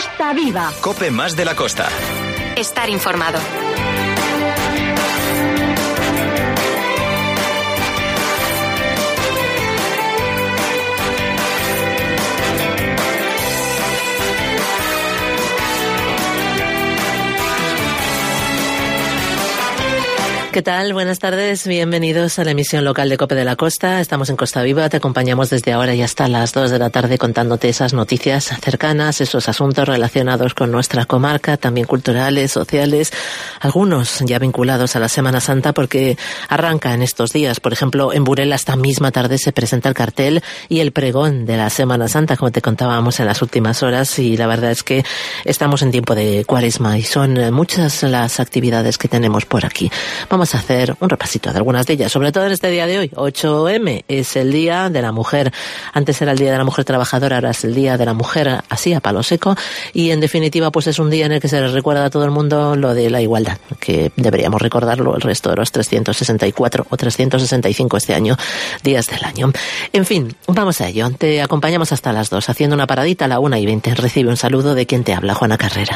Costa Viva. COPE más de la costa. Estar informado. ¿Qué tal? Buenas tardes, bienvenidos a la emisión local de COPE de la Costa. Estamos en Costa Viva, te acompañamos desde ahora y hasta las 2 de la tarde contándote esas noticias cercanas, esos asuntos relacionados con nuestra comarca, también culturales, sociales, algunos ya vinculados a la Semana Santa porque arranca en estos días. Por ejemplo, en Burela esta misma tarde se presenta el cartel y el pregón de la Semana Santa, como te contábamos en las últimas horas, y la verdad es que estamos en tiempo de Cuaresma y son muchas las actividades que tenemos por aquí. Vamos a hacer un repasito de algunas de ellas, sobre todo en este día de hoy. 8M es el Día de la Mujer. Antes era el Día de la Mujer Trabajadora, ahora es el Día de la Mujer así a palo seco, y en definitiva pues es un día en el que se les recuerda a todo el mundo lo de la igualdad, que deberíamos recordarlo el resto de los 364 o 365 este año, días del año. En fin, vamos a ello. Te acompañamos hasta las 2, haciendo una paradita a la 1:20. Recibe un saludo de quien te habla, Juana Carrera.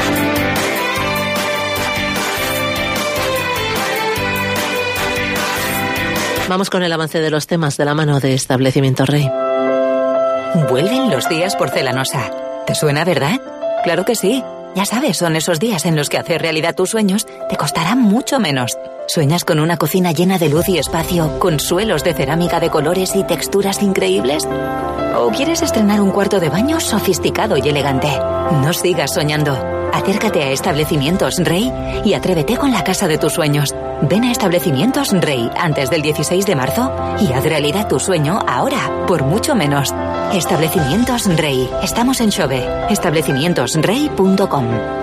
Vamos con el avance de los temas de la mano de Establecimiento Rey. Vuelven los días porcelanosa. ¿Te suena, verdad? Claro que sí. Ya sabes, son esos días en los que hacer realidad tus sueños te costará mucho menos. ¿Sueñas con una cocina llena de luz y espacio, con suelos de cerámica de colores y texturas increíbles? ¿O quieres estrenar un cuarto de baño sofisticado y elegante? No sigas soñando. Acércate a Establecimientos Rey y atrévete con la casa de tus sueños. Ven a Establecimientos Rey antes del 16 de marzo y haz realidad tu sueño ahora, por mucho menos. Establecimientos Rey. Estamos en Xove. Establecimientosrey.com.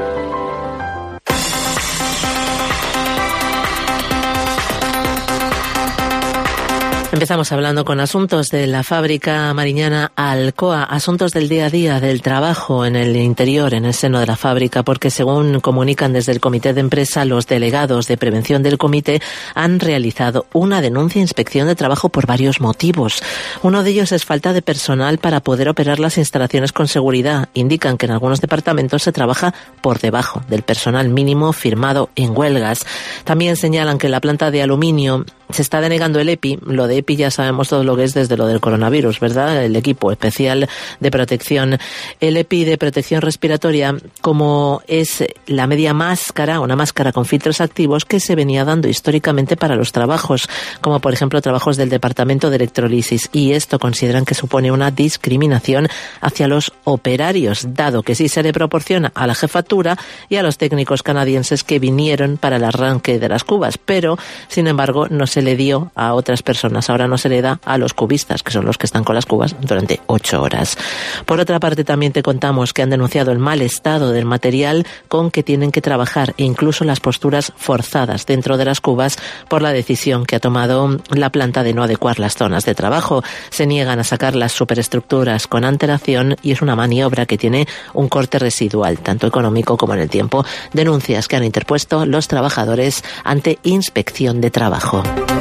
Empezamos hablando con asuntos de la fábrica mariñana Alcoa, asuntos del día a día, del trabajo en el interior, en el seno de la fábrica, porque según comunican desde el comité de empresa, los delegados de prevención del comité han realizado una denuncia e inspección de trabajo por varios motivos. Uno de ellos es falta de personal para poder operar las instalaciones con seguridad. Indican que en algunos departamentos se trabaja por debajo del personal mínimo firmado en huelgas. También señalan que en la planta de aluminio se está denegando el EPI. Lo de EPI ya sabemos todo lo que es desde lo del coronavirus, ¿verdad? El equipo especial de protección. El EPI de protección respiratoria, como es la media máscara, una máscara con filtros activos que se venía dando históricamente para los trabajos, como por ejemplo trabajos del departamento de electrolisis. Y esto consideran que supone una discriminación hacia los operarios, dado que sí se le proporciona a la jefatura y a los técnicos canadienses que vinieron para el arranque de las cubas, pero sin embargo no se le dio a otras personas. Ahora no se le da a los cubistas, que son los que están con las cubas durante 8 horas. Por otra parte, también te contamos que han denunciado el mal estado del material con que tienen que trabajar e incluso las posturas forzadas dentro de las cubas por la decisión que ha tomado la planta de no adecuar las zonas de trabajo. Se niegan a sacar las superestructuras con antelación y es una maniobra que tiene un corte residual, tanto económico como en el tiempo. Denuncias que han interpuesto los trabajadores ante Inspección de Trabajo.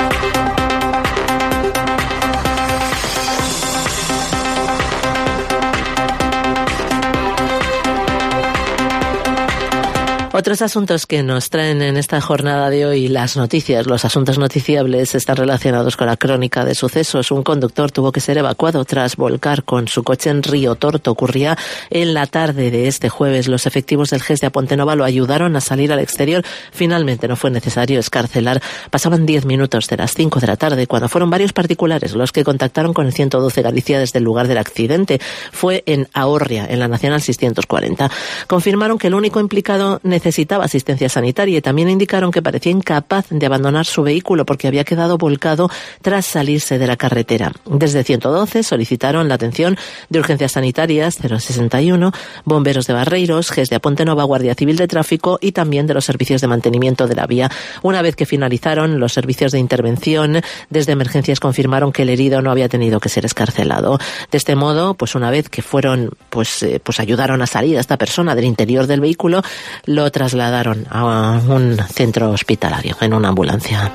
Otros asuntos que nos traen en esta jornada de hoy las noticias, los asuntos noticiables, están relacionados con la crónica de sucesos. Un conductor tuvo que ser evacuado tras volcar con su coche en Río Torto. Ocurría en la tarde de este jueves. Los efectivos del GES de Apontenova lo ayudaron a salir al exterior. Finalmente no fue necesario excarcelar. Pasaban 10 minutos de las 5 de la tarde cuando fueron varios particulares los que contactaron con el 112 Galicia desde el lugar del accidente. Fue en Ahorria, en la Nacional 640. Confirmaron que el único implicado necesitaba asistencia sanitaria y también indicaron que parecía incapaz de abandonar su vehículo porque había quedado volcado tras salirse de la carretera. Desde 112 solicitaron la atención de urgencias sanitarias 061, bomberos de Barreiros, GES de Apontenova, Guardia Civil de Tráfico y también de los servicios de mantenimiento de la vía. Una vez que finalizaron los servicios de intervención, desde emergencias confirmaron que el herido no había tenido que ser excarcelado. De este modo, pues una vez que fueron, pues ayudaron a salir a esta persona del interior del vehículo, lo trasladaron a un centro hospitalario en una ambulancia.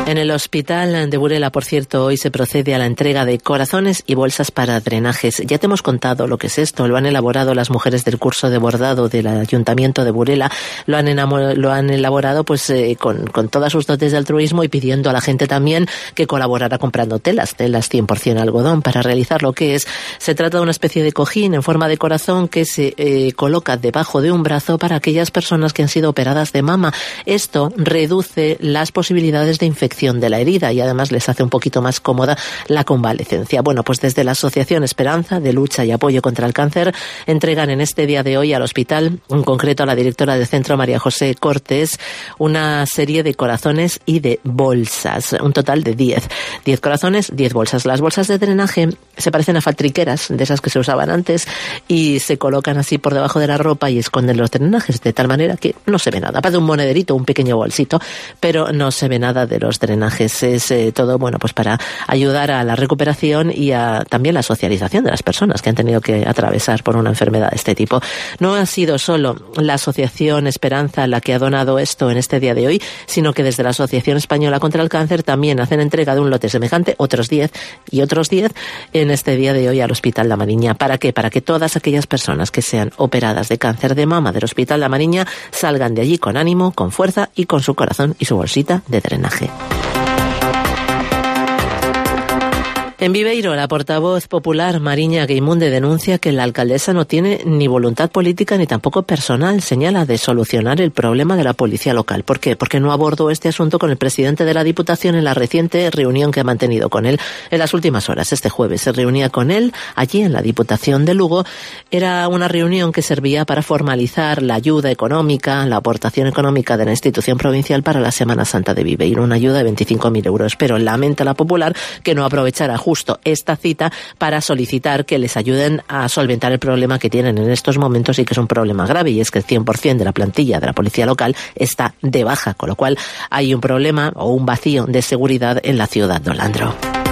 En el hospital de Burela, por cierto, hoy se procede a la entrega de corazones y bolsas para drenajes. Ya te hemos contado lo que es esto. Lo han elaborado las mujeres del curso de bordado del Ayuntamiento de Burela. Lo han elaborado pues con todas sus dotes de altruismo y pidiendo a la gente también que colaborara comprando telas 100% algodón para realizar lo que es. Se trata de una especie de cojín en forma de corazón que se coloca debajo de un brazo para aquellas personas que han sido operadas de mama. Esto reduce las posibilidades de infección de la herida y además les hace un poquito más cómoda la convalecencia. Bueno, pues desde la Asociación Esperanza de Lucha y Apoyo contra el Cáncer entregan en este día de hoy al hospital, en concreto a la directora del centro, María José Cortés, una serie de corazones y de bolsas, un total de 10 corazones, 10 bolsas. Las bolsas de drenaje se parecen a faltriqueras, de esas que se usaban antes, y se colocan así por debajo de la ropa y esconden los drenajes, de tal manera que no se ve nada. Aparte de un monederito, un pequeño bolsito, pero no se ve nada de los drenajes. Es todo, bueno, pues para ayudar a la recuperación y a también la socialización de las personas que han tenido que atravesar por una enfermedad de este tipo. No ha sido solo la Asociación Esperanza la que ha donado esto en este día de hoy, sino que desde la Asociación Española contra el Cáncer también hacen entrega de un lote semejante, otros 10 en este día de hoy al Hospital La Mariña. ¿Para qué? Para que todas aquellas personas que sean operadas de cáncer de mama del Hospital La Mariña salgan de allí con ánimo, con fuerza y con su corazón y su bolsita de drenaje. En Viveiro, la portavoz popular Mariña Gueimunde denuncia que la alcaldesa no tiene ni voluntad política ni tampoco personal, señala, de solucionar el problema de la policía local. ¿Por qué? Porque no abordó este asunto con el presidente de la Diputación en la reciente reunión que ha mantenido con él en las últimas horas. Este jueves se reunía con él allí en la Diputación de Lugo. Era una reunión que servía para formalizar la ayuda económica, la aportación económica de la institución provincial para la Semana Santa de Viveiro, una ayuda de 25.000 euros. Pero lamenta la popular que no aprovechara justo esta cita para solicitar que les ayuden a solventar el problema que tienen en estos momentos y que es un problema grave, y es que el 100% de la plantilla de la policía local está de baja, con lo cual hay un problema o un vacío de seguridad en la ciudad de Olandro.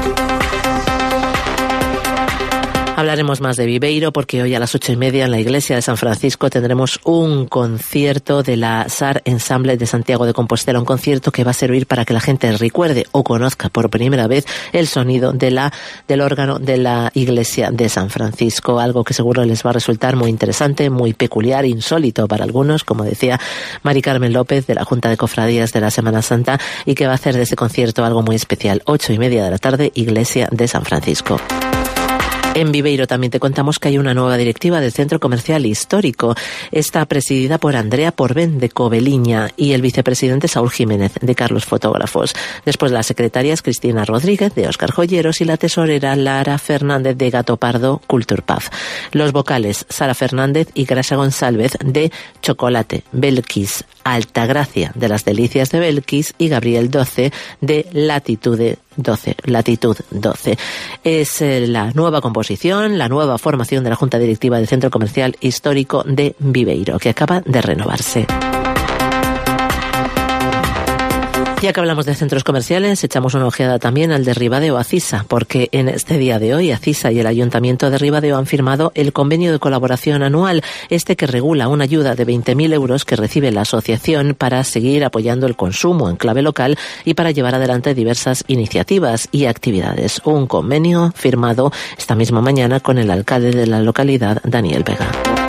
Hablaremos más de Viveiro porque hoy a las 8:30 en la iglesia de San Francisco tendremos un concierto de la SAR Ensemble de Santiago de Compostela, un concierto que va a servir para que la gente recuerde o conozca por primera vez el sonido del órgano de la iglesia de San Francisco, algo que seguro les va a resultar muy interesante, muy peculiar, insólito para algunos, como decía Mari Carmen López de la Junta de Cofradías de la Semana Santa, y que va a hacer de ese concierto algo muy especial. 8:30 de la tarde, iglesia de San Francisco. En Viveiro también te contamos que hay una nueva directiva del Centro Comercial Histórico. Está presidida por Andrea Porben de Coveliña y el vicepresidente Saúl Jiménez de Carlos Fotógrafos. Después las secretarias Cristina Rodríguez de Óscar Joyeros y la tesorera Lara Fernández de Gato Pardo Culturpaz. Los vocales Sara Fernández y Grasa González de Chocolate, Belkis, Altagracia de las Delicias de Belkis y Gabriel 12 de Latitud 12. Es la nueva composición, la nueva formación de la Junta Directiva del Centro Comercial Histórico de Viveiro, que acaba de renovarse. Ya que hablamos de centros comerciales, echamos una ojeada también al de Ribadeo Acisa, porque en este día de hoy Acisa y el Ayuntamiento de Ribadeo han firmado el convenio de colaboración anual, que regula una ayuda de 20.000 euros que recibe la asociación para seguir apoyando el consumo en clave local y para llevar adelante diversas iniciativas y actividades. Un convenio firmado esta misma mañana con el alcalde de la localidad, Daniel Vega.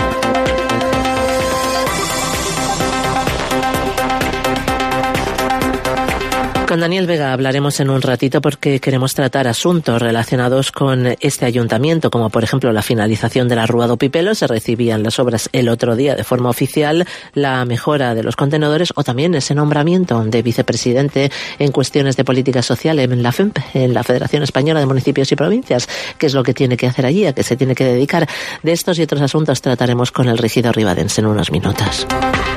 Con Daniel Vega hablaremos en un ratito porque queremos tratar asuntos relacionados con este ayuntamiento, como por ejemplo la finalización de la Rúa do Pipelo. Se recibían las obras el otro día de forma oficial, la mejora de los contenedores o también ese nombramiento de vicepresidente en cuestiones de política social en la FEMP, en la Federación Española de Municipios y Provincias. ¿Qué es lo que tiene que hacer allí? ¿A qué se tiene que dedicar? De estos y otros asuntos trataremos con el regidor ribadense en unos minutos.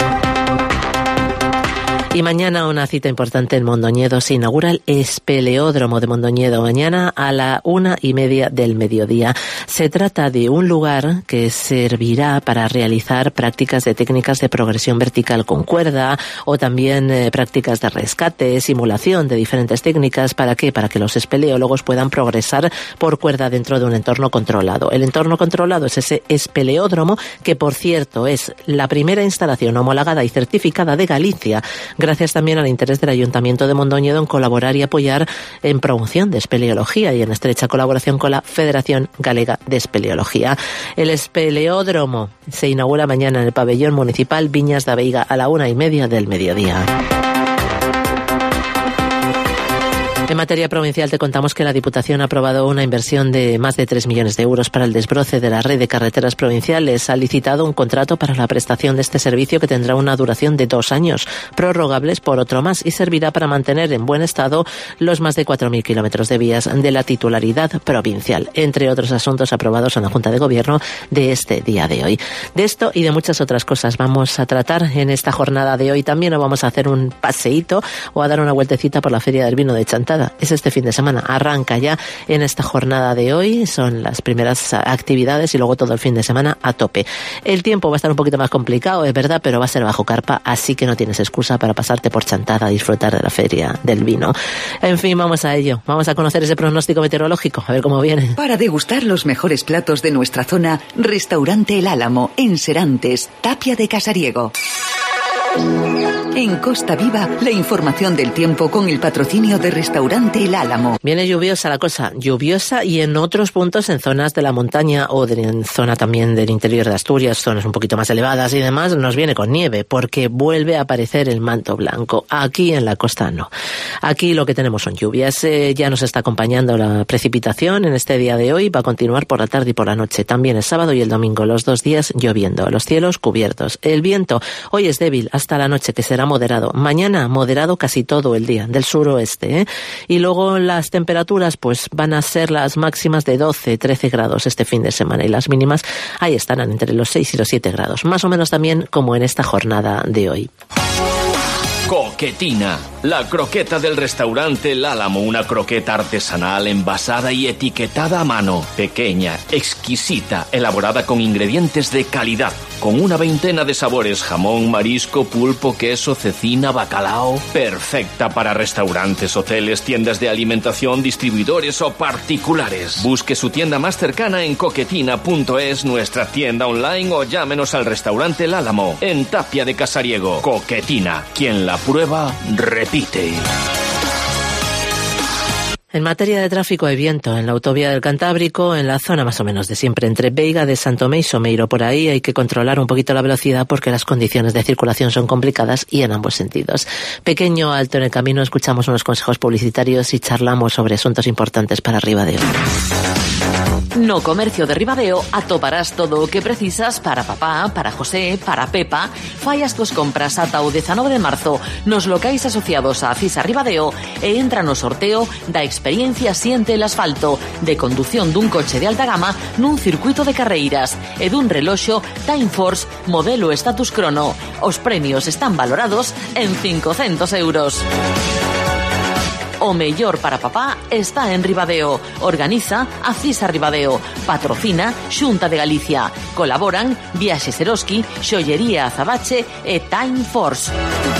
Y mañana una cita importante en Mondoñedo. Se inaugura el espeleódromo de Mondoñedo mañana a la 1:30 del mediodía. Se trata de un lugar que servirá para realizar prácticas de técnicas de progresión vertical con cuerda o también prácticas de rescate, simulación de diferentes técnicas. ¿Para qué? Para que los espeleólogos puedan progresar por cuerda dentro de un entorno controlado. El entorno controlado es ese espeleódromo que, por cierto, es la primera instalación homologada y certificada de Galicia gracias también al interés del Ayuntamiento de Mondoñedo en colaborar y apoyar en promoción de espeleología y en estrecha colaboración con la Federación Galega de Espeleología. El espeleódromo se inaugura mañana en el pabellón municipal Viñas da Veiga a la 1:30 del mediodía. En materia provincial te contamos que la Diputación ha aprobado una inversión de más de 3 millones de euros para el desbroce de la red de carreteras provinciales. Ha licitado un contrato para la prestación de este servicio que tendrá una duración de 2 años, prorrogables por otro más, y servirá para mantener en buen estado los más de 4.000 kilómetros de vías de la titularidad provincial, entre otros asuntos aprobados en la Junta de Gobierno de este día de hoy. De esto y de muchas otras cosas vamos a tratar en esta jornada de hoy. También nos vamos a hacer un paseíto o a dar una vueltecita por la Feria del Vino de Chantada. Es este fin de semana, arranca ya en esta jornada de hoy, son las primeras actividades y luego todo el fin de semana a tope. El tiempo va a estar un poquito más complicado, es verdad, pero va a ser bajo carpa, así que no tienes excusa para pasarte por Chantada a disfrutar de la Feria del Vino. En fin, vamos a ello, vamos a conocer ese pronóstico meteorológico, a ver cómo viene. Para degustar los mejores platos de nuestra zona, Restaurante El Álamo, en Serantes, Tapia de Casariego. En Costa Viva, la información del tiempo con el patrocinio de Restaurante El Álamo. Viene lluviosa la cosa, lluviosa y en otros puntos en zonas de la montaña o en zona también del interior de Asturias, zonas un poquito más elevadas y demás, nos viene con nieve porque vuelve a aparecer el manto blanco. Aquí en la costa no. Aquí lo que tenemos son lluvias. Ya nos está acompañando la precipitación en este día de hoy. Va a continuar por la tarde y por la noche. También el sábado y el domingo, los 2 días lloviendo. Los cielos cubiertos. El viento hoy es débil hasta la noche, que será moderado. Mañana moderado casi todo el día, del suroeste, ¿eh? Y luego las temperaturas pues van a ser las máximas de 12, 13 grados este fin de semana y las mínimas ahí estarán entre los 6 y los 7 grados. Más o menos también como en esta jornada de hoy. Coquetina, la croqueta del restaurante El Álamo, una croqueta artesanal envasada y etiquetada a mano, pequeña, exquisita, elaborada con ingredientes de calidad, con una veintena de sabores, jamón, marisco, pulpo, queso, cecina, bacalao, perfecta para restaurantes, hoteles, tiendas de alimentación, distribuidores o particulares. Busque su tienda más cercana en coquetina.es, nuestra tienda online, o llámenos al restaurante El Álamo, en Tapia de Casariego. Coquetina, quien la prueba, repite. En materia de tráfico hay viento en la autovía del Cantábrico, en la zona más o menos de siempre, entre Veiga de Santomé y Someiro. Por ahí hay que controlar un poquito la velocidad porque las condiciones de circulación son complicadas y en ambos sentidos. Pequeño alto en el camino, escuchamos unos consejos publicitarios y charlamos sobre asuntos importantes para Ribadeo. No Comercio de Ribadeo atoparás todo o que precisas para papá, para José, para Pepa. Fallas tus compras ata o 19 de marzo nos locais asociados a Acisa Ribadeo e entra no sorteo da experiencia Siente el asfalto, de condución dun coche de alta gama nun circuito de carreiras e dun reloxo Time Force modelo Status Chrono. Os premios están valorados en 500 euros. O mellor para papá está en Ribadeo. Organiza Acisa Ribadeo. Patrocina Xunta de Galicia. Colaboran Viaxes Eroski, Xollería Azabache e Time Force.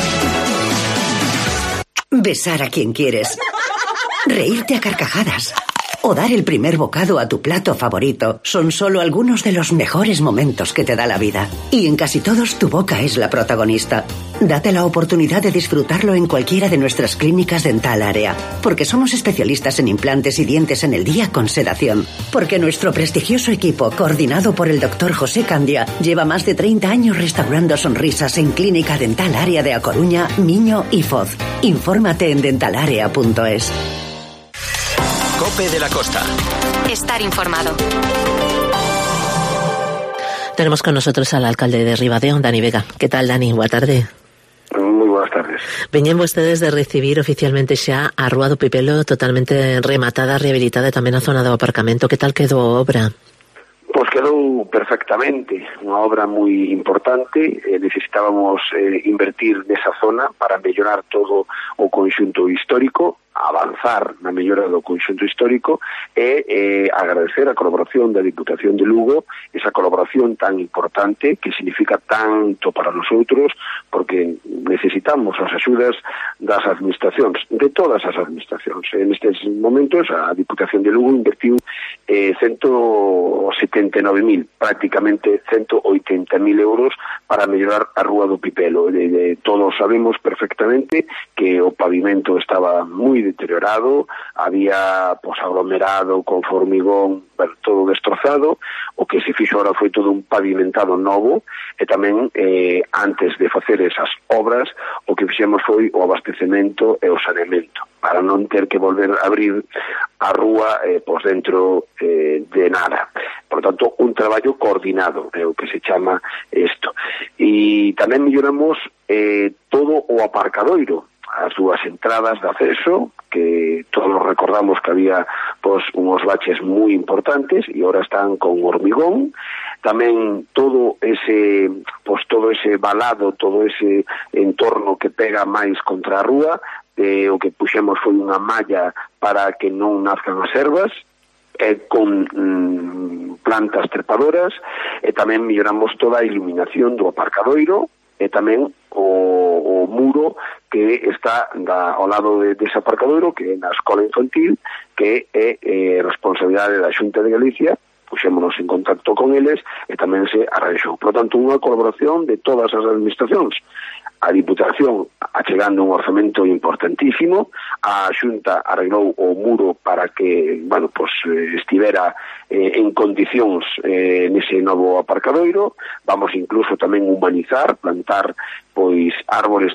Besar a quien quieres. Reírte a carcajadas. O dar el primer bocado a tu plato favorito son solo algunos de los mejores momentos que te da la vida. Y en casi todos tu boca es la protagonista. Date la oportunidad de disfrutarlo en cualquiera de nuestras clínicas Dental Área, porque somos especialistas en implantes y dientes en el día con sedación. Porque nuestro prestigioso equipo, coordinado por el Dr. José Candia, lleva más de 30 años restaurando sonrisas en Clínica Dental Área de A Coruña, Miño y Foz. Infórmate en dentalarea.es. Cope de la Costa. Estar informado. Tenemos con nosotros al alcalde de Ribadeo, Dani Vega. ¿Qué tal, Dani? Buenas tardes. Muy buenas tardes. Veñen vostedes de recibir oficialmente xa a Rúa do Pipelo totalmente rematada, rehabilitada e tamén a zona do aparcamento. Que tal quedou a obra? Pois quedou perfectamente, unha obra moi importante. Necesitábamos invertir nesa zona para mellorar todo o conxunto histórico. avanzar na mellora do conxunto histórico e agradecer a colaboración da Diputación de Lugo, esa colaboración tan importante que significa tanto para nosotros, porque necesitamos as axudas das administracións, de todas as administracións. En estes momentos a Diputación de Lugo invertiu 179.000, prácticamente 180.000 euros para mellorar a Rúa do Pipelo. Todos sabemos perfectamente que o pavimento estaba moi deteriorado, había aglomerado con formigón, todo destrozado. O que se fixo ahora foi todo un pavimentado novo, e tamén antes de facer esas obras o que fixemos foi o abastecemento e o saneamento, para non ter que volver a abrir a rúa dentro de nada. Por tanto, un traballo coordinado é o que se chama isto. E tamén melloramos todo o aparcadoiro, as dúas entradas de acceso, que todos recordamos que había unos baches moi importantes e ahora están con hormigón. Tamén todo ese valado, todo ese entorno que pega máis contra a rúa, o que puxemos foi unha malla para que non nazcan as ervas, con plantas trepadoras, e tamén melloramos toda a iluminación do aparcadoiro, e tamén o muro que está ao lado dese aparcadoiro, que é na escola infantil, que é responsabilidade da Xunta de Galicia. Puxémonos en contacto con eles e tamén se arranxou. Por tanto, unha colaboración de todas as administracións. A Diputación achegando un orzamento importantísimo, a Xunta arreglou o muro para que, estivera en condicións nese novo aparcadoiro. Vamos incluso tamén humanizar, plantar árbores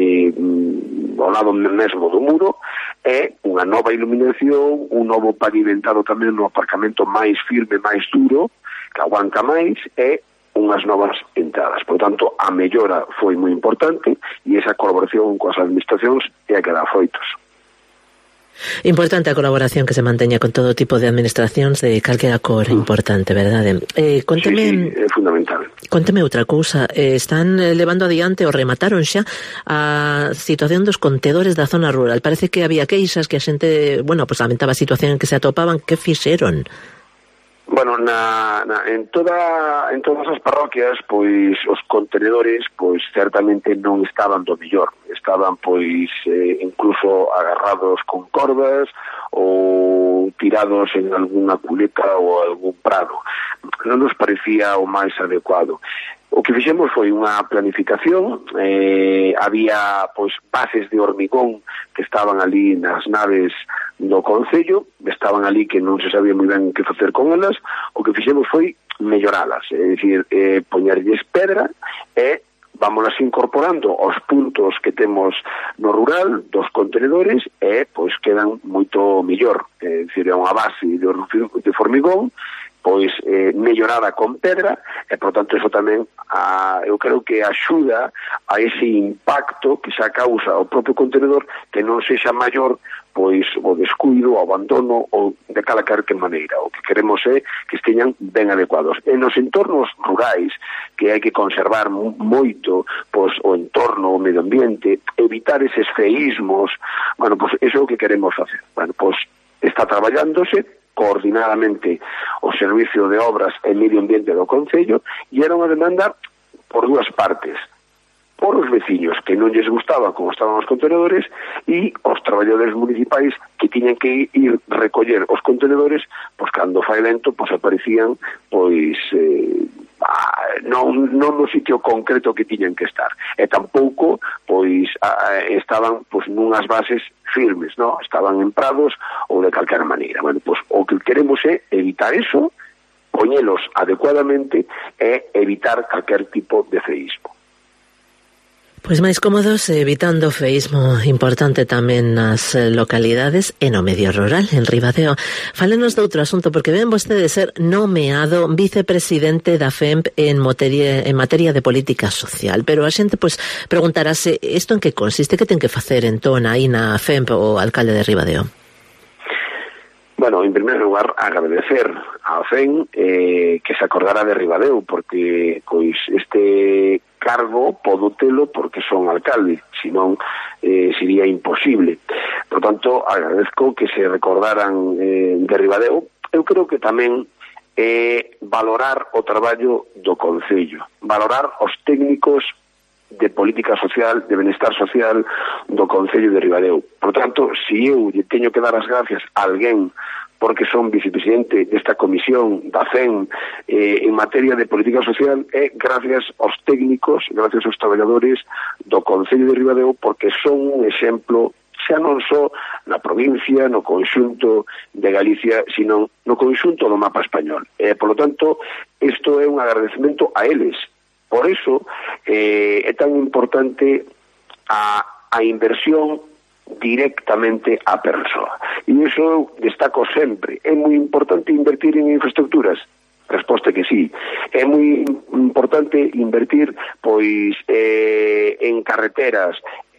ao lado mesmo do muro, e unha nova iluminación, un novo pavimentado tamén no aparcamento máis firme, máis duro, que aguanta máis, e unhas novas entradas. Por tanto, a mellora foi moi importante e esa colaboración coas administracións é a que dá froitos. Importante a colaboración que se manteña con todo tipo de administracións de calquera cor, importante, verdade? Sí, é fundamental. Conteme outra cousa, están levando adiante ou remataron xa a situación dos contedores da zona rural. Parece que había queixas, que a xente, lamentaba a situación en que se atopaban. Que fixeron? Bueno, en todas as parroquias, os contenedores, certamente non estaban do mellor. Estaban, incluso agarrados con cordas ou tirados en algunha culeta ou algún prado. Non nos parecía o máis adecuado. O que fixemos foi unha planificación, había bases de hormigón que estaban ali nas naves do Concello, estaban ali que non se sabía moi ben que facer con elas. O que fixemos foi melloralas, é dicir, poñerlles pedra e vámonos incorporando aos puntos que temos no rural dos contenedores e quedan moito mellor, é dicir, é unha base de formigón mellorada con pedra, e por tanto eso tamén eu creo que axuda a ese impacto que xa causa o propio contenedor, que non sexa maior o descuido, o abandono ou de calquer maneira. O que queremos é que esteñan ben adecuados. En os entornos rurais, que hai que conservar moito o entorno, o medio ambiente, evitar eses feísmos, eso é o que queremos facer. Está traballándose coordinadamente o Servicio de Obras e Medio Ambiente do Concello, e era unha demanda por dúas partes: por os veciños que non lles gustaba como estaban os contenedores, e os traballadores municipais que tiñan que ir recoller os contenedores, cando fai vento, aparecían non no sitio concreto que tiñan que estar, e tampouco estaban nunhas bases firmes, non? Estaban en prados ou de calquera maneira. O que queremos é evitar eso, poñelos adecuadamente e evitar calquer tipo de feísmo. Pois máis cómodos, evitando feísmo, importante tamén nas localidades e no medio rural, en Ribadeo. Fálenos de outro asunto, porque ven vostede ser nomeado vicepresidente da FEMP en materia de política social, pero a xente preguntarase isto en que consiste, que ten que facer entón aí na FEMP o alcalde de Ribadeo? Bueno, en primer lugar, agradecer a FEN que se acordara de Ribadeo, porque este cargo podo telo porque son alcalde, senón sería imposible. Por tanto, agradezco que se recordaran de Ribadeo. Eu creo que tamén valorar o traballo do Concello, valorar os técnicos de política social, de benestar social do Concello de Ribadeo. Por tanto, se eu lle teño que dar as gracias a alguén porque son vicepresidente desta comisión da CEN en materia de política social, é gracias aos técnicos, gracias aos traballadores do Concello de Ribadeo, porque son un exemplo xa non só na provincia, no conxunto de Galicia, sino no conxunto do mapa español. Por lo tanto, isto é un agradecemento a eles. Por iso é tan importante a inversión directamente á persoa. E iso eu destaco sempre. É moi importante invertir en infraestructuras? Resposta que sí. É moi importante invertir pois en carreteras,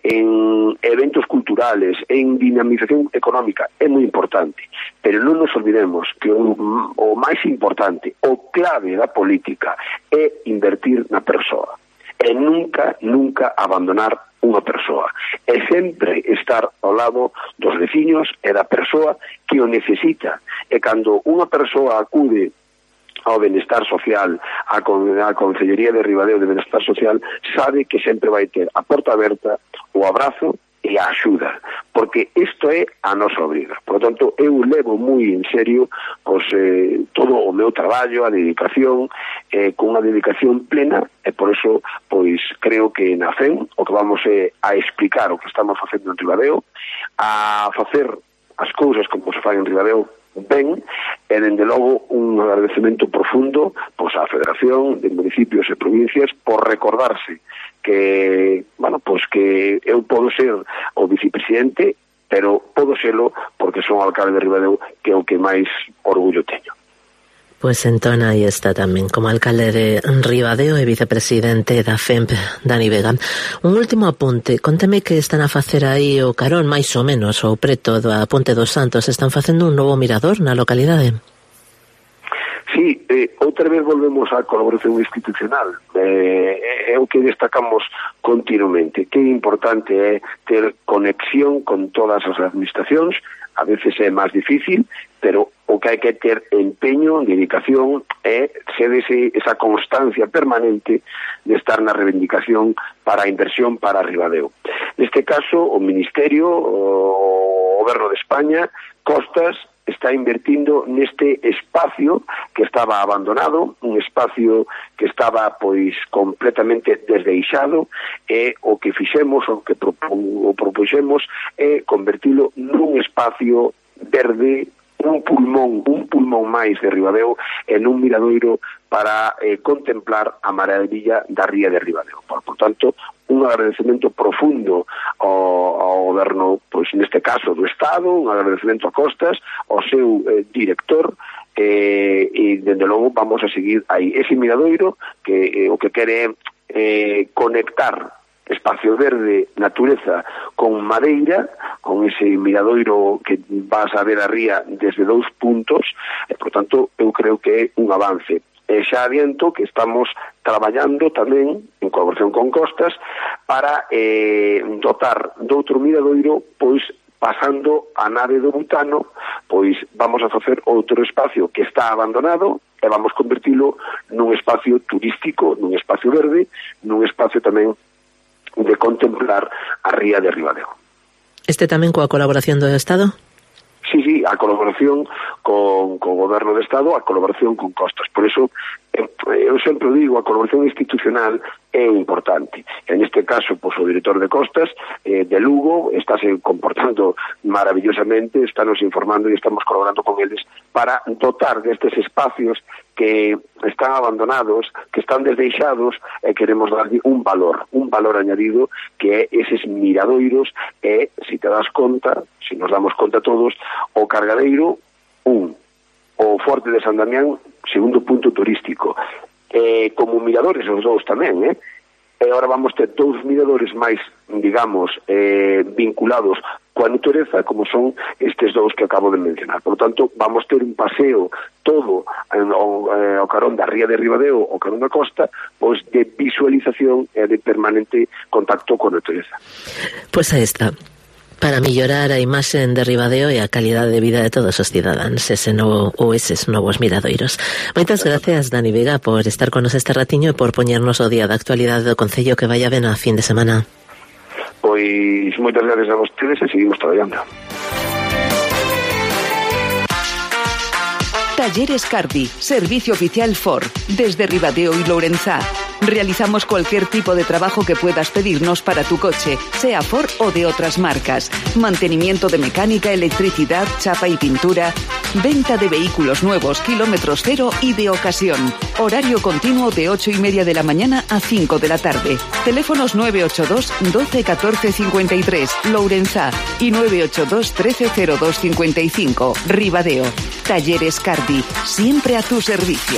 en eventos culturales, en dinamización económica, é moi importante. Pero non nos olvidemos que o máis importante, o clave da política, é invertir na persoa. E nunca abandonar unha persoa. E sempre estar ao lado dos veciños e da persoa que o necesita. E cando unha persoa acude ao benestar social, a Concellería de Ribadeo de Benestar Social, sabe que sempre vai ter a porta aberta, o abrazo e a axuda, porque isto é a nosa obriga. Por lo tanto, eu levo moi en serio pois, todo o meu traballo, a dedicación, con unha dedicación plena, e por eso pois creo que na FEM o que vamos a explicar o que estamos facendo en Ribadeo, a facer as cousas como se fai en Ribadeo ben, e dende logo un agradecemento profundo pois á Federación de Municipios e Provincias por recordarse que, bueno, pois que eu podo ser o vicepresidente, pero podo selo porque son alcalde de Ribadeo, que é o que máis orgullo teño. Pues entón aí está tamén como alcalde de Ribadeo e vicepresidente da FEMP, Dani Vega. Un último apunte, conteme que están a facer aí o carón máis ou menos, ou preto da Ponte dos Santos, están facendo un novo mirador na localidade? Sí, outra vez volvemos á colaboración institucional. É o que destacamos continuamente. Que importante é ter conexión con todas as administracións. A veces é máis difícil, pero o que hai que ter empeño, dedicación, é ser esa constancia permanente de estar na reivindicación para a inversión para Ribadeo. Neste caso, o Ministerio, o Goberno de España, Costas, está invertindo neste espacio que estaba abandonado, un espacio que estaba pois completamente desdeixado, e o que fixemos, o que propuxemos é convertilo nun espacio verde, un pulmón máis de Ribadeo, en un miradoiro para contemplar a maravilla da ría de Ribadeo. Por tanto, un agradecemento profundo ao goberno, pois neste caso do Estado, un agradecemento a Costas, ao seu director, e dende logo vamos a seguir aí. Ese miradoiro que o que quere é conectar espacio verde, natureza, con madeira, con ese miradoiro que vas a ver a ría desde 2 puntos, e, por tanto, eu creo que é un avance. E xa adiento que estamos traballando tamén, en colaboración con Costas, para dotar de outro miradoiro, pois, pasando a nave do Butano, pois vamos a facer outro espacio que está abandonado e vamos convertilo nun espacio turístico, nun espacio verde, nun espacio tamén de contemplar a ría de Ribadeo. Este tamén coa colaboración do Estado? Sí, a colaboración con o Goberno do Estado, a colaboración con Costas. Por iso, eu sempre digo, a colaboración institucional é importante. En este caso, pois, o director de Costas, de Lugo, estáse comportando maravillosamente, estános informando e estamos colaborando con eles para dotar destes espacios que están abandonados, que están desdeixados, e queremos darlle un valor añadido, que é eses miradoiros, e, se te das conta, se nos damos conta todos, o Cargadeiro, o Forte de San Damián, segundo punto turístico, como miradores os dous tamén, e agora vamos ter 2 miradores máis, digamos, vinculados coa natureza, como son estes dous que acabo de mencionar. Por lo tanto, vamos ter un paseo todo ao carón da ría de Ribadeo, ao carón da costa, pois de visualización e de permanente contacto coa natureza. Pois aí está. Para mellorar a imaxe de Ribadeo e a calidade de vida de todos os cidadáns, eses novos miradoiros. Moitas gracias, Dani Vega, por estar con nos este ratiño e por poñernos o día da actualidade do Concello. Que vaya ben a fin de semana. Pois moitas gracias a vostedes e seguimos traballando. Talleres Cardi, servicio oficial Ford, desde Ribadeo y Lourenzá. Realizamos cualquier tipo de trabajo que puedas pedirnos para tu coche, sea Ford o de otras marcas. Mantenimiento de mecánica, electricidad, chapa y pintura. Venta de vehículos nuevos, kilómetros cero y de ocasión. Horario continuo de 8:30 de la mañana a 5 de la tarde. Teléfonos 982 12 14 53, Lourenzá, y 982 13 02 55, Ribadeo. Talleres Cardi, siempre a tu servicio.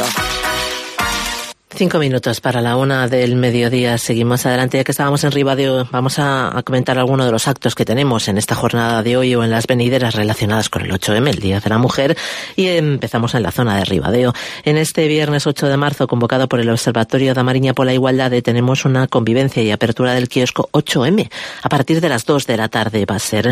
5 minutos para la 1 del mediodía. Seguimos adelante. Ya que estábamos en Ribadeo, vamos a comentar algunos de los actos que tenemos en esta jornada de hoy o en las venideras relacionadas con el 8M, el Día de la Mujer, y empezamos en la zona de Ribadeo. En este viernes 8 de marzo, convocado por el Observatorio da Mariña pola Igualdade, tenemos una convivencia y apertura del kiosco 8M. A partir de las 2 de la tarde va a ser.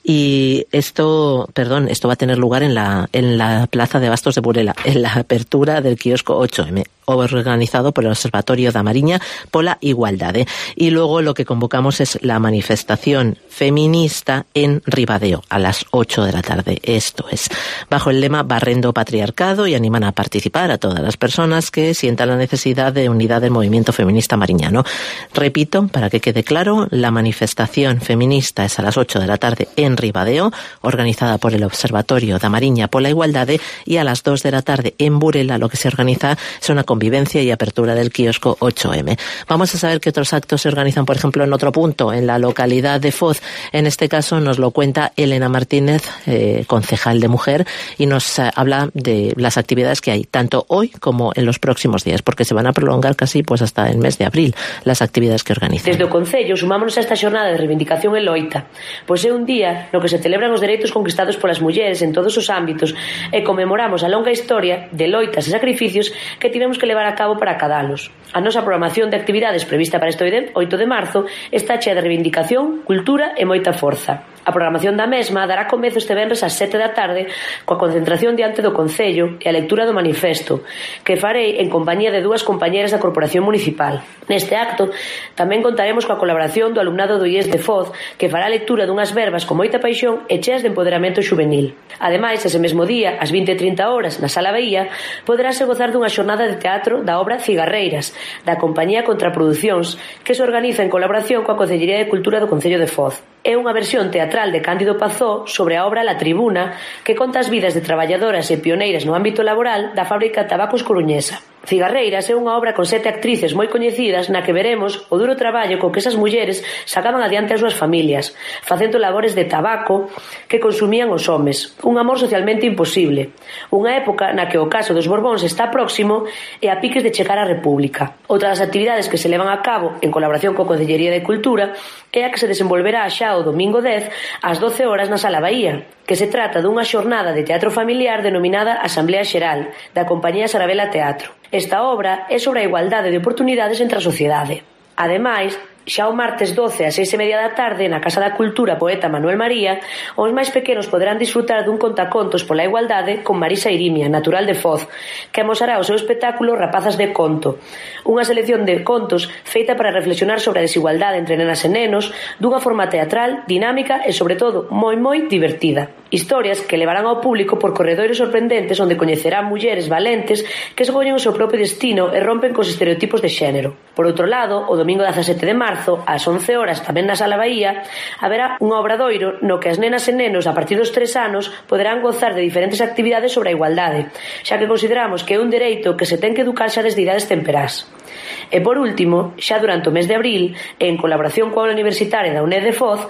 Y esto va a tener lugar en la Plaza de Bastos de Burela, en la apertura del kiosco 8M, organizado por el Observatorio da Mariña pola Igualdade. Y luego lo que convocamos es la manifestación feminista en Ribadeo a las 8 de la tarde. Esto es bajo el lema Barrendo o Patriarcado, y animan a participar a todas las personas que sientan la necesidad de unidad del movimiento feminista mariñano. Repito, para que quede claro, la manifestación feminista es a las 8 de la tarde en Ribadeo, organizada por el Observatorio da Mariña pola Igualdade, y a las 2 de la tarde en Burela lo que se organiza es una convivencia y apertura del kiosco 8M. Vamos a saber qué otros actos se organizan, por ejemplo, en otro punto, en la localidad de Foz. En este caso nos lo cuenta Elena Martínez, concejal de Mujer, y nos habla de las actividades que hay, tanto hoy como en los próximos días, porque se van a prolongar casi pues hasta el mes de abril las actividades que organizan. Desde o Concello sumámonos a esta xornada de reivindicación e loita, pois é un día no que se celebran os dereitos conquistados polas mulleres en todos os ámbitos e conmemoramos a longa historia de loitas e sacrificios que tivemos que levar a cabo para acadalos. A nosa programación de actividades prevista para este 8 de marzo está chea de reivindicación, cultura e moita forza. A programación da mesma dará comezo este venres ás 7 da tarde coa concentración diante do Concello e a lectura do manifesto, que farei en compañía de 2 compañeras da Corporación Municipal. Neste acto tamén contaremos coa colaboración do alumnado do IES de Foz, que fará a lectura dunhas verbas con moita paixón e cheas de empoderamento juvenil. Ademais, ese mesmo día, ás 20:30 horas, na Sala Bahía, poderase gozar dunha xornada de teatro da obra Cigarreiras, da compañía Contraproducións, que se organiza en colaboración coa Concellería de Cultura do Concello de Foz. É unha versión teatral de Cándido Pazó sobre a obra La Tribuna, que conta as vidas de traballadoras e pioneiras no ámbito laboral da fábrica Tabacos Coruñesa. Cigarreiras é unha obra con 7 actrices moi coñecidas na que veremos o duro traballo co que esas mulleres sacaban adiante as súas familias, facendo labores de tabaco que consumían os homes. Un amor socialmente imposible. Unha época na que o caso dos Borbóns está próximo e a piques de chegar á República. Outra das actividades que se levan a cabo en colaboración coa Concellería de Cultura é a que se desenvolverá xa o domingo 10 ás 12 horas na Sala Bahía, que se trata dunha xornada de teatro familiar denominada Asamblea Xeral, da compañía Sarabela Teatro. Esta obra é sobre a igualdade de oportunidades entre a sociedade. Ademais, xa o martes 12 ás 6:30 da tarde na Casa da Cultura Poeta Manuel María, os máis pequenos poderán disfrutar dun contacontos pola igualdade con Marisa Irimia, natural de Foz, que amosará o seu espectáculo Rapazas de Conto, unha selección de contos feita para reflexionar sobre a desigualdade entre nenas e nenos dunha forma teatral, dinámica e, sobre todo, moi divertida. Historias que levarán ao público por corredores sorprendentes onde coñecerán mulleres valentes que escollen o seu propio destino e rompen cos estereotipos de xénero. Por outro lado, o domingo 17 de marzo, ás 11 horas, tamén na Sala Bahía, haberá un obradoiro no que as nenas e nenos a partir dos 3 anos poderán gozar de diferentes actividades sobre a igualdade, xa que consideramos que é un dereito que se ten que educar xa desde idades temperás. E por último, xa durante o mes de abril, en colaboración coa Universitaria da UNED de Foz,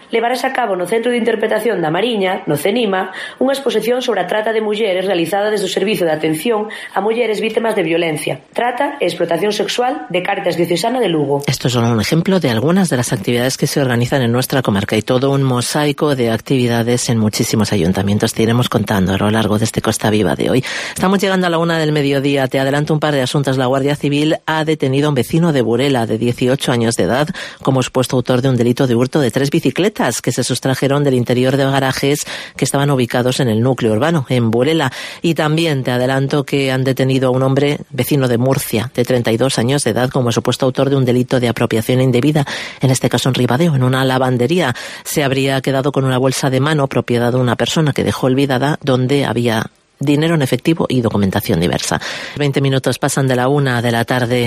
levarase a cabo no Centro de Interpretación da Mariña, no CENIMA, unha exposición sobre a trata de mulleres realizada desde o Servizo de Atención a Mulleres Víctimas de Violencia, Trata e Explotación Sexual de Cáritas Diocesana de Lugo. Esto es solo un ejemplo de algunas de las actividades que se organizan en nuestra comarca y todo un mosaico de actividades en muchísimos ayuntamientos. Te iremos contando a lo largo de este Costa Viva de hoy. Estamos llegando a la 1:00 PM. Te adelanto un par de asuntos. La Guardia Civil ha detenido a un vecino de Burela de 18 años de edad como supuesto autor de un delito de hurto de 3 bicicletas que se sustrajeron del interior de garajes que estaban ubicados en el núcleo urbano, en Burela. Y también te adelanto que han detenido a un hombre vecino de Murcia, de 32 años de edad, como supuesto autor de un delito de apropiación indebida, en este caso en Ribadeo, en una lavandería. Se habría quedado con una bolsa de mano propiedad de una persona que dejó olvidada, donde había dinero en efectivo y documentación diversa. 20 minutos pasan de la 1:00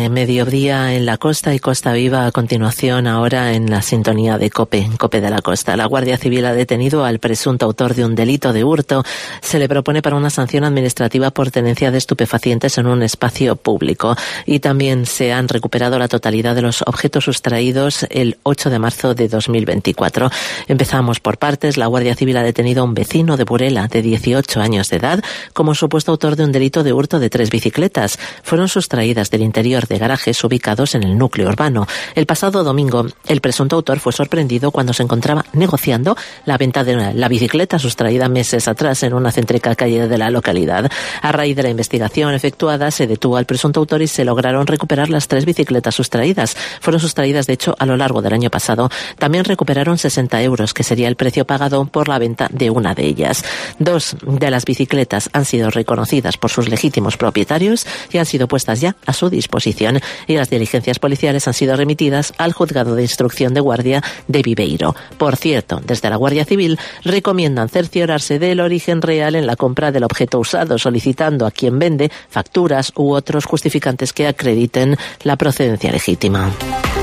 PM en la costa y Costa Viva a continuación ahora en la sintonía de COPE de la Costa. La Guardia Civil ha detenido al presunto autor de un delito de hurto. Se le propone para una sanción administrativa por tenencia de estupefacientes en un espacio público. Y también se han recuperado la totalidad de los objetos sustraídos el 8 de marzo de 2024. Empezamos por partes. La Guardia Civil ha detenido a un vecino de Burela de 18 años de edad como supuesto autor de un delito de hurto de 3 bicicletas. Fueron sustraídas del interior de garajes ubicados en el núcleo urbano. El pasado domingo, el presunto autor fue sorprendido cuando se encontraba negociando la venta de la bicicleta sustraída meses atrás en una céntrica calle de la localidad. A raíz de la investigación efectuada, se detuvo al presunto autor y se lograron recuperar las 3 bicicletas sustraídas. Fueron sustraídas, de hecho, a lo largo del año pasado. También recuperaron 60 euros, que sería el precio pagado por la venta de una de ellas. 2 de las bicicletas han sido reconocidas por sus legítimos propietarios y han sido puestas ya a su disposición, y las diligencias policiales han sido remitidas al Juzgado de Instrucción de Guardia de Viveiro. Por cierto, desde la Guardia Civil recomiendan cerciorarse del origen real en la compra del objeto usado, solicitando a quien vende facturas u otros justificantes que acrediten la procedencia legítima.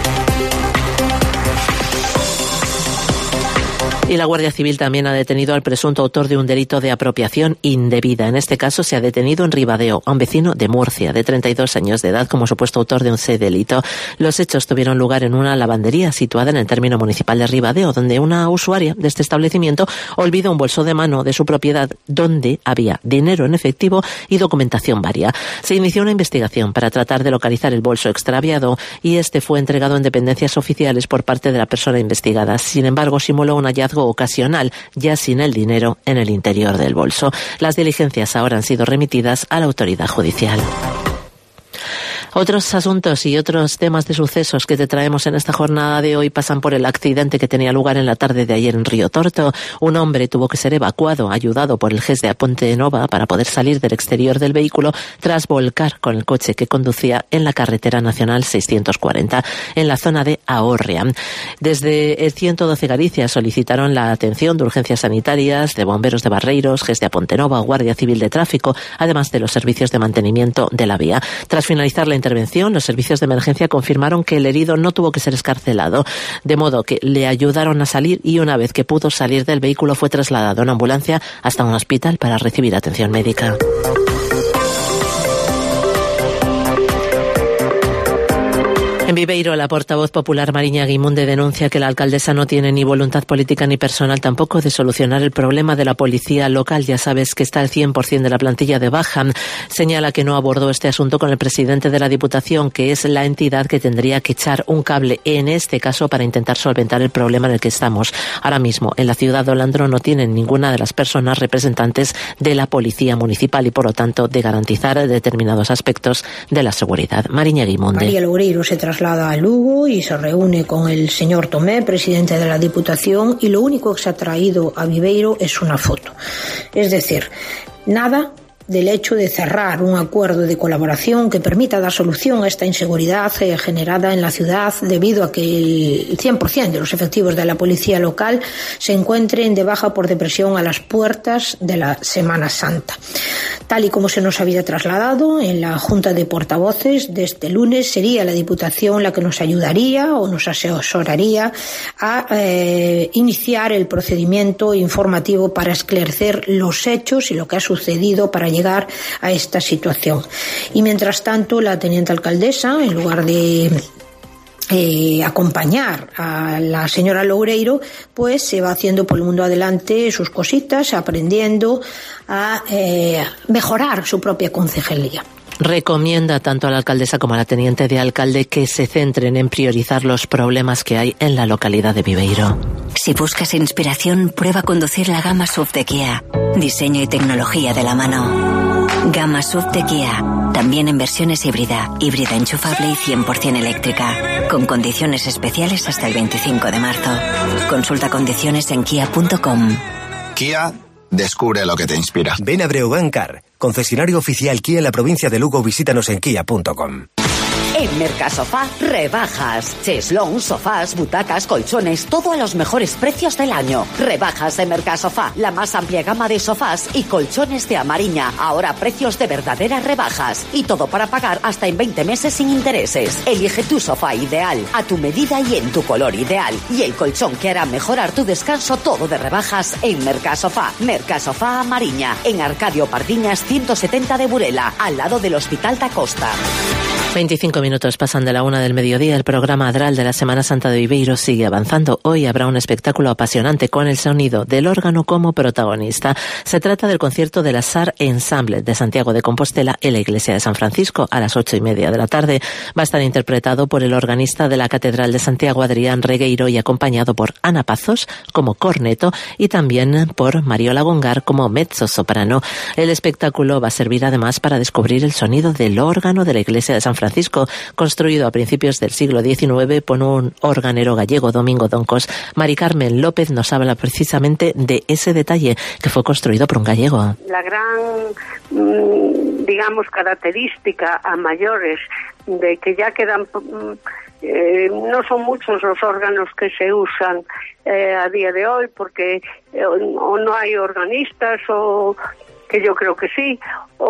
Y la Guardia Civil también ha detenido al presunto autor de un delito de apropiación indebida. En este caso se ha detenido en Ribadeo a un vecino de Murcia de 32 años de edad como supuesto autor de un delito. Los hechos tuvieron lugar en una lavandería situada en el término municipal de Ribadeo, donde una usuaria de este establecimiento olvidó un bolso de mano de su propiedad donde había dinero en efectivo y documentación varia. Se inició una investigación para tratar de localizar el bolso extraviado y este fue entregado en dependencias oficiales por parte de la persona investigada. Sin embargo, simuló un hallazgo ocasional, ya sin el dinero en el interior del bolso. Las diligencias ahora han sido remitidas a la autoridad judicial. Otros asuntos y otros temas de sucesos que te traemos en esta jornada de hoy pasan por el accidente que tenía lugar en la tarde de ayer en Río Torto. Un hombre tuvo que ser evacuado, ayudado por el GES de Pontenova para poder salir del exterior del vehículo tras volcar con el coche que conducía en la carretera nacional 640 en la zona de Ahorria. Desde el 112 Galicia solicitaron la atención de urgencias sanitarias, de bomberos de Barreiros, GES de Pontenova, Guardia Civil de Tráfico, además de los servicios de mantenimiento de la vía. Tras finalizar la intervención, los servicios de emergencia confirmaron que el herido no tuvo que ser excarcelado, de modo que le ayudaron a salir y una vez que pudo salir del vehículo fue trasladado en ambulancia hasta un hospital para recibir atención médica. En Viveiro, la portavoz popular Mariña Guimunde denuncia que la alcaldesa no tiene ni voluntad política ni personal tampoco de solucionar el problema de la policía local. Ya sabes que está el 100% de la plantilla de baja. Señala que no abordó este asunto con el presidente de la Diputación, que es la entidad que tendría que echar un cable en este caso para intentar solventar el problema en el que estamos. Ahora mismo, en la ciudad de Olandro no tienen ninguna de las personas representantes de la policía municipal y, por lo tanto, de garantizar determinados aspectos de la seguridad. Mariña Guimunde. María Loureiro se traslada a Lugo y se reúne con el señor Tomé, presidente de la Diputación, y lo único que se ha traído a Viveiro es una foto. Es decir, nada del hecho de cerrar un acuerdo de colaboración que permita dar solución a esta inseguridad generada en la ciudad debido a que el 100% de los efectivos de la policía local se encuentren de baja por depresión a las puertas de la Semana Santa. Tal y como se nos había trasladado en la Junta de Portavoces de este lunes, sería la Diputación la que nos ayudaría o nos asesoraría a iniciar el procedimiento informativo para esclarecer los hechos y lo que ha sucedido para llegar a esta situación. Y mientras tanto, la teniente alcaldesa, en lugar de acompañar a la señora Loureiro, pues se va haciendo por el mundo adelante sus cositas, aprendiendo a mejorar su propia concejalía. Recomienda tanto a la alcaldesa como a la teniente de alcalde que se centren en priorizar los problemas que hay en la localidad de Viveiro. Si buscas inspiración, prueba a conducir la gama SUV de Kia. Diseño y tecnología de la mano. Gama SUV de Kia. También en versiones híbrida enchufable y 100% eléctrica. Con condiciones especiales hasta el 25 de marzo. Consulta condiciones en kia.com. Kia, descubre lo que te inspira. Ven a Breogán Car, concesionario oficial Kia en la provincia de Lugo. Visítanos en kia.com. En Mercasofá, rebajas. Cheslón, sofás, butacas, colchones, todo a los mejores precios del año. Rebajas de Mercasofá, la más amplia gama de sofás y colchones de Amariña. Ahora precios de verdaderas rebajas. Y todo para pagar hasta en 20 meses sin intereses. Elige tu sofá ideal, a tu medida y en tu color ideal. Y el colchón que hará mejorar tu descanso, todo de rebajas en Mercasofá. Mercasofá Amariña, en Arcadio Pardiñas 170 de Burela, al lado del Hospital da Costa. 25 minutos pasan de la 1 del mediodía. El programa Adral de la Semana Santa de Viveiro sigue avanzando. Hoy habrá un espectáculo apasionante con el sonido del órgano como protagonista. Se trata del concierto de la SAR Ensemble de Santiago de Compostela en la iglesia de San Francisco a las 8:30 de la tarde. Va a estar interpretado por el organista de la Catedral de Santiago, Adrián Regueiro, y acompañado por Ana Pazos como corneto y también por Mariola Gongar como mezzosoprano. El espectáculo va a servir además para descubrir el sonido del órgano de la iglesia de San Francisco, construido a principios del siglo XIX por un organero gallego, Domingo Doncos. Mari Carmen López nos habla precisamente de ese detalle, que fue construido por un gallego. La gran, digamos, característica a mayores de que ya quedan, no son muchos los órganos que se usan a día de hoy, porque o no hay organistas, o que yo creo que sí,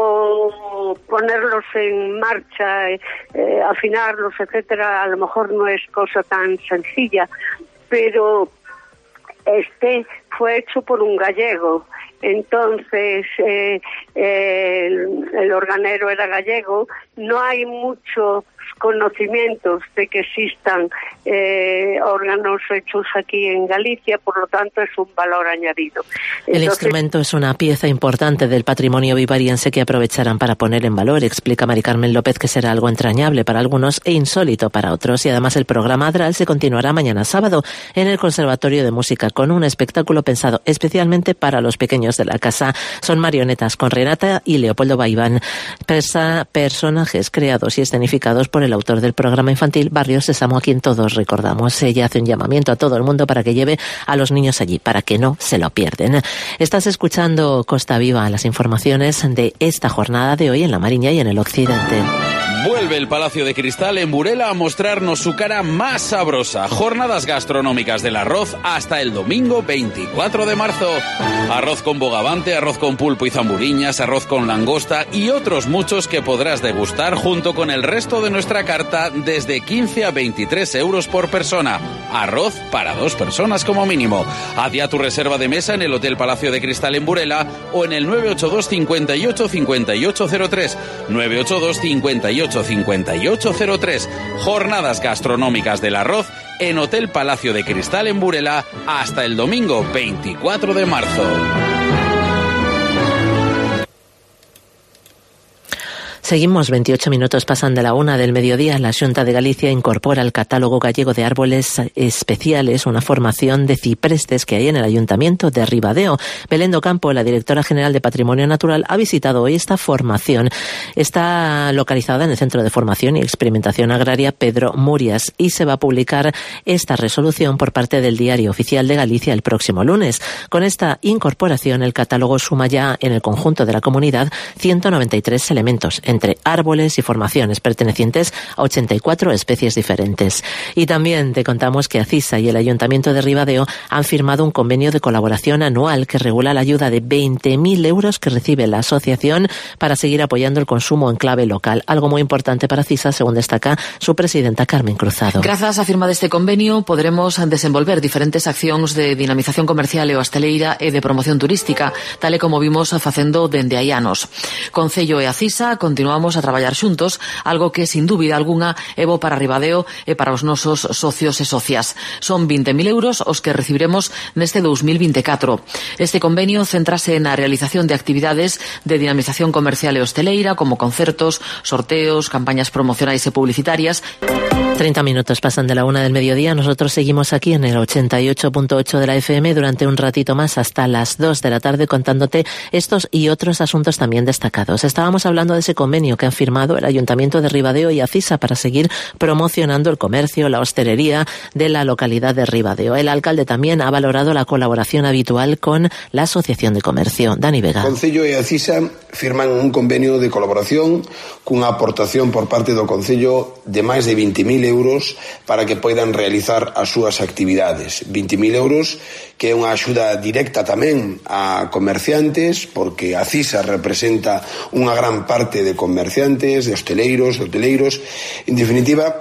o ponerlos en marcha, afinarlos, etcétera, a lo mejor no es cosa tan sencilla, pero este fue hecho por un gallego. Entonces el organero era gallego. No hay muchos conocimientos de que existan órganos hechos aquí en Galicia, por lo tanto es un valor añadido. El instrumento es una pieza importante del patrimonio vivariense que aprovecharán para poner en valor, explica Mari Carmen López, que será algo entrañable para algunos e insólito para otros. Y además el programa Adral se continuará mañana sábado en el Conservatorio de Música con un espectáculo pensado especialmente para los pequeños de la casa. Son marionetas con Renata y Leopoldo Baibán, personajes creados y escenificados por el autor del programa infantil Barrio Sésamo, a quien todos recordamos. Ella hace un llamamiento a todo el mundo para que lleve a los niños allí, para que no se lo pierden. Estás escuchando Costa Viva, las informaciones de esta jornada de hoy en La Mariña y en el occidente. Vuelve el Palacio de Cristal en Burela a mostrarnos su cara más sabrosa. Jornadas gastronómicas del arroz hasta el domingo 24 de marzo. Arroz con bogavante, arroz con pulpo y zamburiñas, arroz con langosta y otros muchos que podrás degustar junto con el resto de nuestra carta desde 15 a 23 euros por persona. Arroz para 2 personas como mínimo. Haz ya tu reserva de mesa en el Hotel Palacio de Cristal en Burela o en el 982 58 5803. 982 58 5803. Jornadas gastronómicas del arroz en Hotel Palacio de Cristal en Burela hasta el domingo 24 de marzo. Seguimos, 28 minutos pasan de la 1 del mediodía. La Xunta de Galicia incorpora al catálogo gallego de árboles especiales una formación de ciprestes que hay en el Ayuntamiento de Ribadeo. Belén do Campo, la directora general de Patrimonio Natural, ha visitado hoy esta formación. Está localizada en el Centro de Formación y Experimentación Agraria Pedro Murias y se va a publicar esta resolución por parte del Diario Oficial de Galicia el próximo lunes. Con esta incorporación, el catálogo suma ya en el conjunto de la comunidad 193 elementos, entre árboles y formaciones pertenecientes a 84 especies diferentes. Y también te contamos que Acisa y el Ayuntamiento de Ribadeo han firmado un convenio de colaboración anual que regula la ayuda de 20.000 euros que recibe la asociación para seguir apoyando el consumo en clave local, algo muy importante para Acisa, según destaca su presidenta Carmen Cruzado. Grazas á firma deste convenio poderemos desenvolver diferentes accións de dinamización comercial e hosteleira e de promoción turística, tal e como vimos facendo dende hai anos. Concello e Acisa continúan continuamos a traballar xuntos, algo que, sin dúbida algunha, é bo para Ribadeo e para os nosos socios e socias. Son 20.000 euros os que recibiremos neste 2024. Este convenio céntrase na realización de actividades de dinamización comercial e hosteleira, como concertos, sorteos, campañas promocionais e publicitarias. 30 minutos pasan de la 1 del mediodía. Nosotros seguimos aquí en el 88.8 de la FM durante un ratito más hasta las 2 de la tarde contándote estos y otros asuntos también destacados. Estábamos hablando de ese convenio que han firmado el Ayuntamiento de Ribadeo y Acisa para seguir promocionando el comercio, la hostelería de la localidad de Ribadeo. El alcalde también ha valorado la colaboración habitual con la Asociación de Comercio. Dani Vega. Concello e Acisa firman un convenio de colaboración cunha aportación por parte do Concello de máis de 20.000 euros para que poidan realizar as súas actividades. 20.000 euros que é unha axuda directa tamén a comerciantes, porque a CISA representa unha gran parte de comerciantes, de hoteleiros, en definitiva,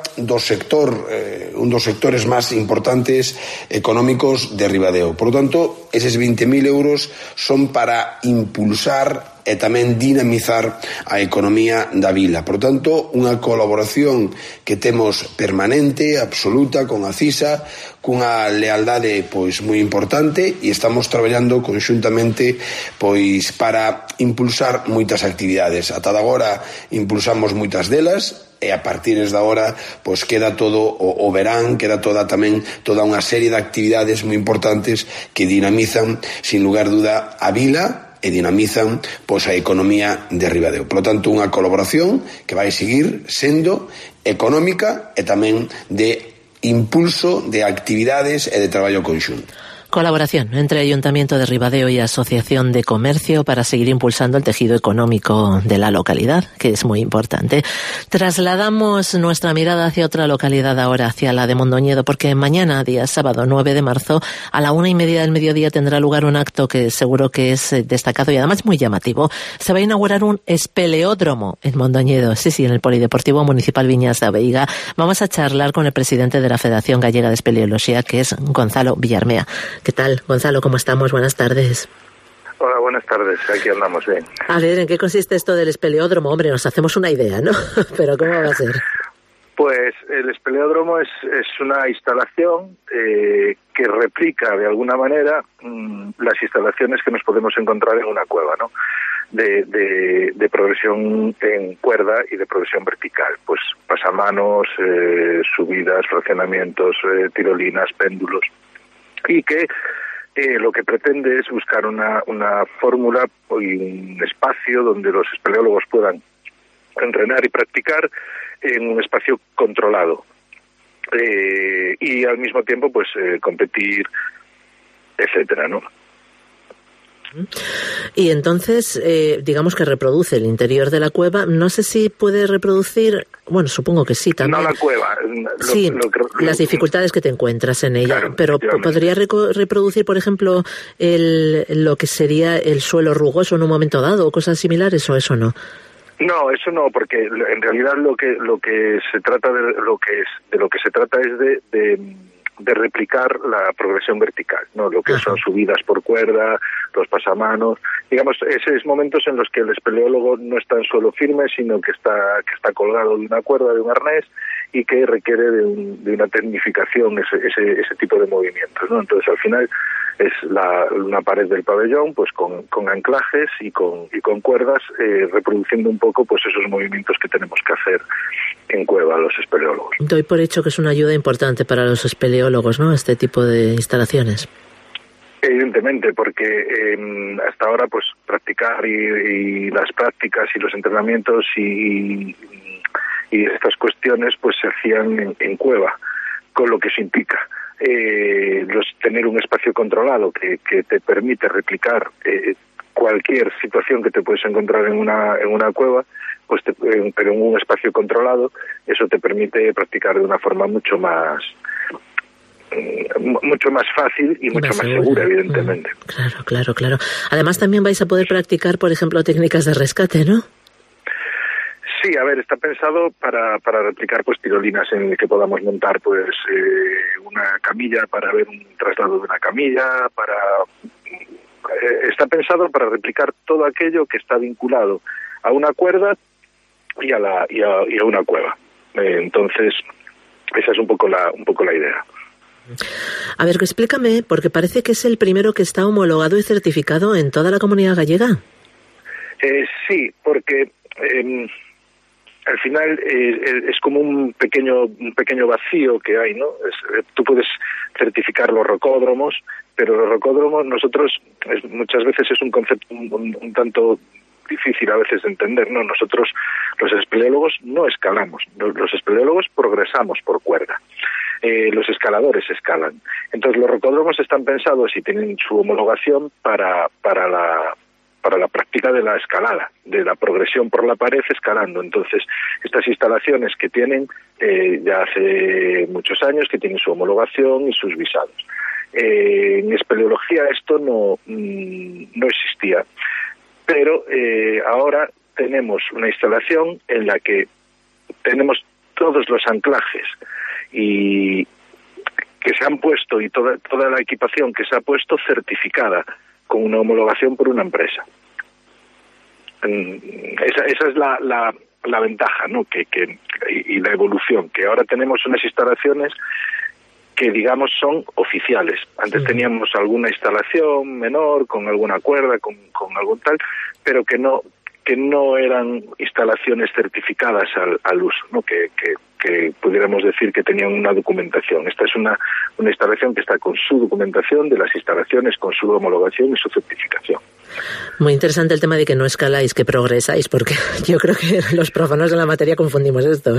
un dos sectores máis importantes económicos de Ribadeo. Por lo tanto, eses 20.000 euros son para impulsar e tamén dinamizar a economía da vila. Por tanto, unha colaboración que temos permanente, absoluta, con a CISA, cunha lealdade pois moi importante, e estamos traballando conxuntamente pois para impulsar moitas actividades. Ata agora impulsamos moitas delas, e a partir de agora pois queda todo o verán, queda toda unha serie de actividades moi importantes que dinamizan, sin lugar duda, a vila e dinamizan pois a economía de Ribadeo. Por lo tanto, unha colaboración que vai seguir sendo económica e tamén de impulso de actividades e de traballo conxunto. Colaboración entre Ayuntamiento de Ribadeo y Asociación de Comercio para seguir impulsando el tejido económico de la localidad, que es muy importante. Trasladamos nuestra mirada hacia otra localidad ahora, hacia la de Mondoñedo, porque mañana, día sábado 9 de marzo, a la 1:30 del mediodía tendrá lugar un acto que seguro que es destacado y además muy llamativo. Se va a inaugurar un espeleódromo en Mondoñedo, sí, en el Polideportivo Municipal Viñas de Aveiga. Vamos a charlar con el presidente de la Federación Gallega de Espeleología, que es Gonzalo Villarmea. ¿Qué tal, Gonzalo? ¿Cómo estamos? Buenas tardes. Hola, buenas tardes. Aquí andamos bien. A ver, ¿en qué consiste esto del espeleódromo? Hombre, nos hacemos una idea, ¿no? Pero ¿cómo va a ser? Pues el espeleódromo es una instalación que replica de alguna manera las instalaciones que nos podemos encontrar en una cueva, ¿no? De progresión en cuerda y de progresión vertical, pues pasamanos, subidas, fraccionamientos, tirolinas, péndulos, y que lo que pretende es buscar una fórmula y un espacio donde los espeleólogos puedan entrenar y practicar en un espacio controlado y al mismo tiempo pues competir, etcétera, ¿no? Y entonces, digamos que reproduce el interior de la cueva. No sé si puede reproducir, bueno, supongo que sí también. No la cueva. Las dificultades que te encuentras en ella. Claro, pero ¿podría reproducir, por ejemplo, lo que sería el suelo rugoso en un momento dado o cosas similares, o eso no? No, eso no, porque en realidad lo que se trata es de replicar la progresión vertical, ¿no? Lo que son subidas por cuerda, los pasamanos, digamos, esos momentos en los que el espeleólogo no está en suelo firme, sino que está colgado de una cuerda, de un arnés, y que requiere de una tecnificación ese tipo de movimientos, ¿no? Entonces, al final es una pared del pabellón, pues con anclajes y con cuerdas, reproduciendo un poco pues esos movimientos que tenemos que hacer en cueva los espeleólogos. Doy por hecho que es una ayuda importante para los espeleólogos, ¿no?, este tipo de instalaciones. Evidentemente, porque hasta ahora pues practicar y las prácticas y los entrenamientos y estas cuestiones pues se hacían en cueva, con lo que eso implica. Tener un espacio controlado que te permite replicar cualquier situación que te puedes encontrar en una cueva, pues pero en un espacio controlado, eso te permite practicar de una forma mucho más fácil y mucho más segura, evidentemente. Claro. Además también vais a poder practicar, por ejemplo, técnicas de rescate, ¿no? Sí, a ver, está pensado para replicar pues tirolinas en el que podamos montar pues una camilla para ver un traslado de una camilla, está pensado para replicar todo aquello que está vinculado a una cuerda y a una cueva. Entonces, esa es un poco la idea. A ver, explícame, porque parece que es el primero que está homologado y certificado en toda la Comunidad Gallega. Sí, porque al final es como un pequeño vacío que hay, ¿no? Tú puedes certificar los rocódromos, pero los rocódromos nosotros muchas veces es un concepto un tanto difícil a veces de entender, ¿no? Nosotros los espeleólogos no escalamos, los espeleólogos progresamos por cuerda. Los escaladores escalan. Entonces los rocódromos están pensados y tienen su homologación para la práctica de la escalada, de la progresión por la pared escalando. Entonces estas instalaciones que tienen ya hace muchos años que tienen su homologación y sus visados. En espeleología esto no existía, pero ahora tenemos una instalación en la que tenemos todos los anclajes y que se han puesto y toda la equipación que se ha puesto certificada con una homologación por una empresa. Esa es la ventaja, ¿no? Y la evolución, que ahora tenemos unas instalaciones que digamos son oficiales. Antes teníamos alguna instalación menor, con alguna cuerda, con algún tal, pero que no eran instalaciones certificadas al uso, ¿no? Que pudiéramos decir que tenían una documentación. Esta es una instalación que está con su documentación de las instalaciones, con su homologación y su certificación. Muy interesante el tema de que no escaláis, que progresáis, porque yo creo que los profanos de la materia confundimos esto, ¿eh?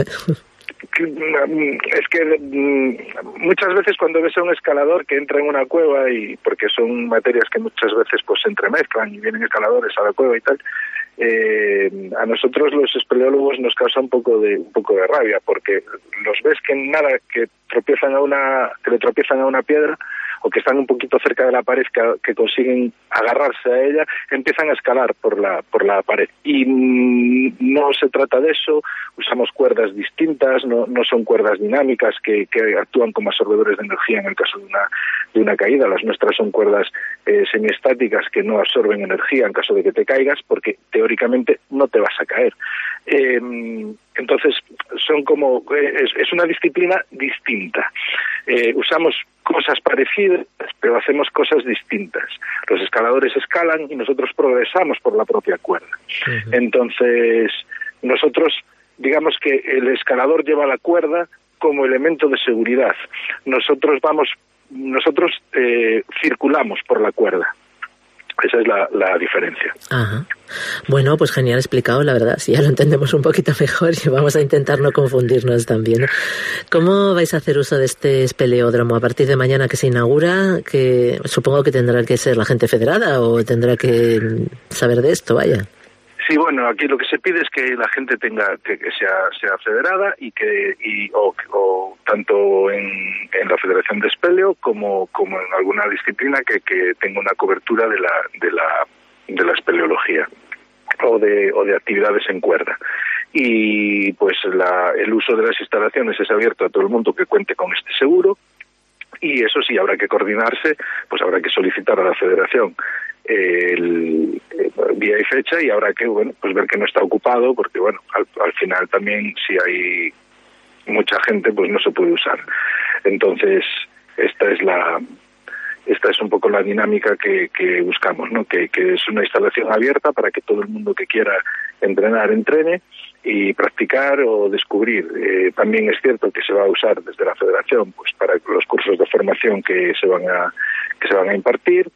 Es que muchas veces cuando ves a un escalador que entra en una cueva, y porque son materias que muchas veces pues se entremezclan y vienen escaladores a la cueva y tal, a nosotros los espeleólogos nos causa un poco de rabia, porque los ves que que le tropiezan a una piedra, o que están un poquito cerca de la pared, que consiguen agarrarse a ella, empiezan a escalar por la pared. Y no se trata de eso, usamos cuerdas distintas, no son cuerdas dinámicas que actúan como absorbedores de energía en el caso de una caída. Las nuestras son cuerdas semiestáticas que no absorben energía en caso de que te caigas, porque teóricamente no te vas a caer. Entonces, es una disciplina distinta. Usamos cosas parecidas, pero hacemos cosas distintas. Los escaladores escalan y nosotros progresamos por la propia cuerda. Uh-huh. Entonces, nosotros, digamos que el escalador lleva la cuerda como elemento de seguridad. Nosotros circulamos por la cuerda. Esa es la diferencia. Ajá. Bueno, pues genial explicado, la verdad. Si ya lo entendemos un poquito mejor y vamos a intentar no confundirnos también. ¿Cómo vais a hacer uso de este espeleódromo a partir de mañana que se inaugura? Que supongo que tendrá que ser la gente federada o tendrá que saber de esto, vaya. Sí, bueno, aquí lo que se pide es que la gente que sea federada o tanto en la Federación de Espeleo como en alguna disciplina que tenga una cobertura de la espeleología o de actividades en cuerda. Y pues el uso de las instalaciones es abierto a todo el mundo que cuente con este seguro, y eso sí, habrá que coordinarse, pues habrá que solicitar a la Federación el día y fecha, y habrá que pues ver que no está ocupado, porque al final también si hay mucha gente pues no se puede usar. Entonces esta es un poco la dinámica que buscamos, ¿no? Que es una instalación abierta para que todo el mundo que quiera entrenar entrene y practicar o descubrir. También es cierto que se va a usar desde la Federación pues para los cursos de formación que se van a impartir,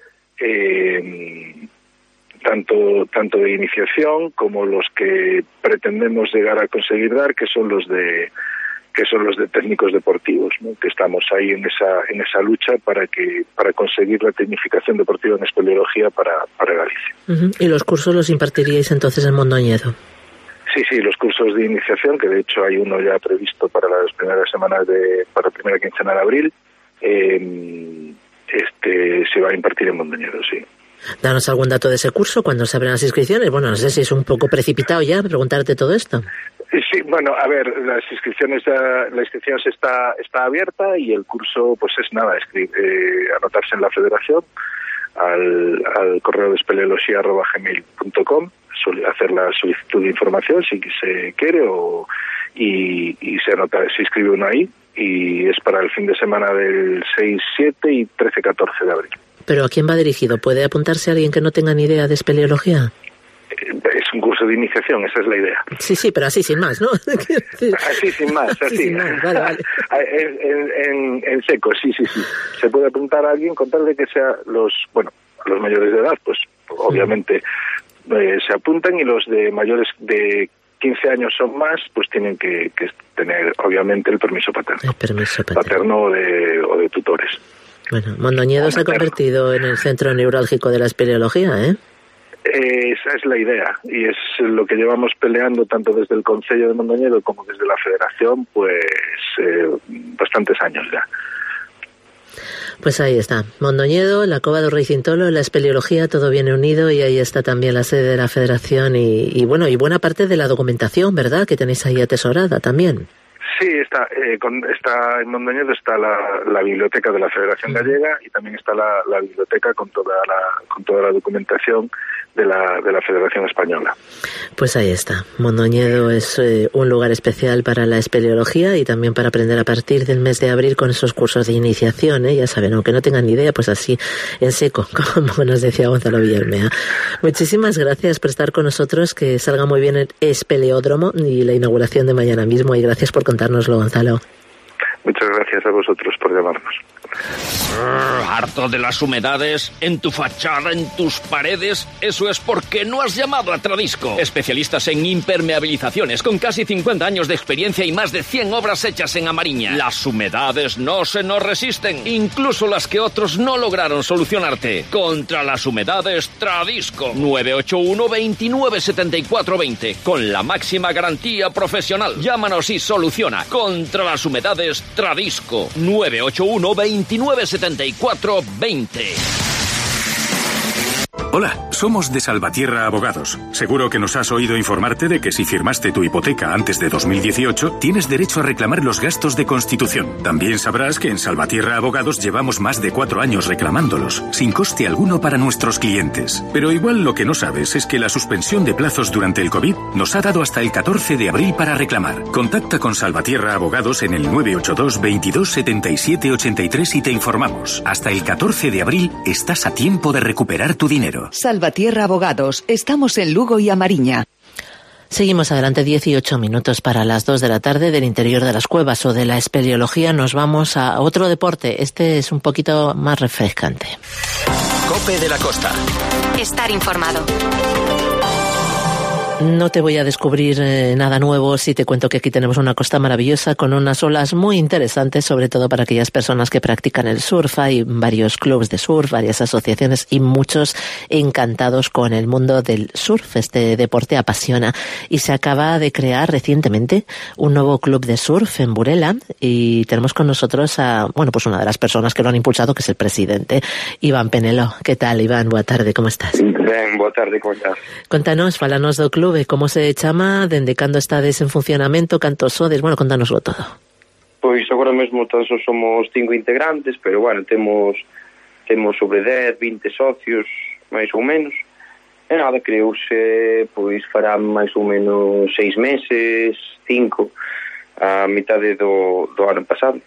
tanto de iniciación como los que pretendemos llegar a conseguir dar, que son los de técnicos deportivos, ¿no? Que estamos ahí en esa lucha para conseguir la tecnificación deportiva en espeleología para Galicia. Uh-huh. ¿Y los cursos los impartiríais entonces en Mondoñedo? Sí, los cursos de iniciación, que de hecho hay uno ya previsto para las primeras semanas para la primera quincena de abril, se va a impartir en Mondoñedo, sí. Danos algún dato de ese curso, cuando se abren las inscripciones. Bueno, no sé si es un poco precipitado ya preguntarte todo esto. Sí, bueno, a ver, la inscripción está abierta, y el curso pues es nada, anotarse en la Federación, al correo de espeleoloxía@gmail.com, hacer la solicitud de información si se quiere y se inscribe uno ahí, y es para el fin de semana del 6, 7 y 13, 14 de abril. ¿Pero a quién va dirigido? ¿Puede apuntarse alguien que no tenga ni idea de espeleología? Es un curso de iniciación, esa es la idea. Sí, pero así sin más, ¿no? Así sin más, así. Sin más, vale. En seco, sí. Se puede apuntar a alguien con tal de que sea los mayores de edad, pues obviamente se apuntan, y los de mayores de 15 años son más, pues tienen que tener obviamente el permiso paterno. Paterno o de tutores. Bueno, Mondoñedo se ha convertido en el centro neurálgico de la espeleología, ¿eh? Esa es la idea, y es lo que llevamos peleando tanto desde el Concello de Mondoñedo como desde la Federación, pues bastantes años ya. Pues ahí está, Mondoñedo, la Cova do Rei Cintolo, la espeleología, todo viene unido, y ahí está también la sede de la Federación y buena parte de la documentación, ¿verdad?, que tenéis ahí atesorada también. Sí, está en Mondoñedo está la biblioteca de la Federación Gallega, y también está la biblioteca con toda la documentación de la Federación Española. Pues ahí está. Mondoñedo es un lugar especial para la espeleología y también para aprender a partir del mes de abril con esos cursos de iniciación, ya saben, aunque no tengan ni idea, pues así en seco, como nos decía Gonzalo Villarmea. Muchísimas gracias por estar con nosotros, que salga muy bien el espeleódromo y la inauguración de mañana mismo, y gracias por contárnoslo, Gonzalo. Muchas gracias a vosotros por llamarnos. ¿Harto de las humedades en tu fachada, en tus paredes? Eso es porque no has llamado a Tradisco. Especialistas en impermeabilizaciones, con casi 50 años de experiencia y más de 100 obras hechas en Amariña. Las humedades no se nos resisten, incluso las que otros no lograron solucionarte. Contra las humedades, Tradisco. 981 29 74 20. Con la máxima garantía profesional. Llámanos y soluciona. Contra las humedades, Tradisco. 981 29 74 20. Hola, somos de Salvatierra Abogados. Seguro que nos has oído informarte de que si firmaste tu hipoteca antes de 2018, tienes derecho a reclamar los gastos de constitución. También sabrás que en Salvatierra Abogados llevamos más de 4 años reclamándolos, sin coste alguno para nuestros clientes. Pero igual lo que no sabes es que la suspensión de plazos durante el COVID nos ha dado hasta el 14 de abril para reclamar. Contacta con Salvatierra Abogados en el 982 22 77 83 y te informamos. Hasta el 14 de abril estás a tiempo de recuperar tu dinero. Salvatierra Abogados. Estamos en Lugo y Amariña. Seguimos adelante, 18 minutos para las 2 de la tarde. Del interior de las cuevas o de la espeleología nos vamos a otro deporte. Este es un poquito más refrescante. Cope de la Costa. Estar informado. No te voy a descubrir nada nuevo si te cuento que aquí tenemos una costa maravillosa con unas olas muy interesantes, sobre todo para aquellas personas que practican el surf. Hay varios clubes de surf, varias asociaciones y muchos encantados con el mundo del surf. Este deporte apasiona y se acaba de crear recientemente un nuevo club de surf en Burela, y tenemos con nosotros a, pues una de las personas que lo han impulsado, que es el presidente, Iván Penelo. ¿Qué tal, Iván? Boa tarde, como estás? Ben, boa tarde, como estás? Contanos, falanos do club. Como se chama, dende cando estades en funcionamento, cantos sodes, contánoslo todo. Pois agora mesmo todos somos 5 integrantes, pero temos sobre 10, 20 socios, máis ou menos. E nada, creouse, pois farán máis ou menos 6 meses, 5, a mitade do ano pasado.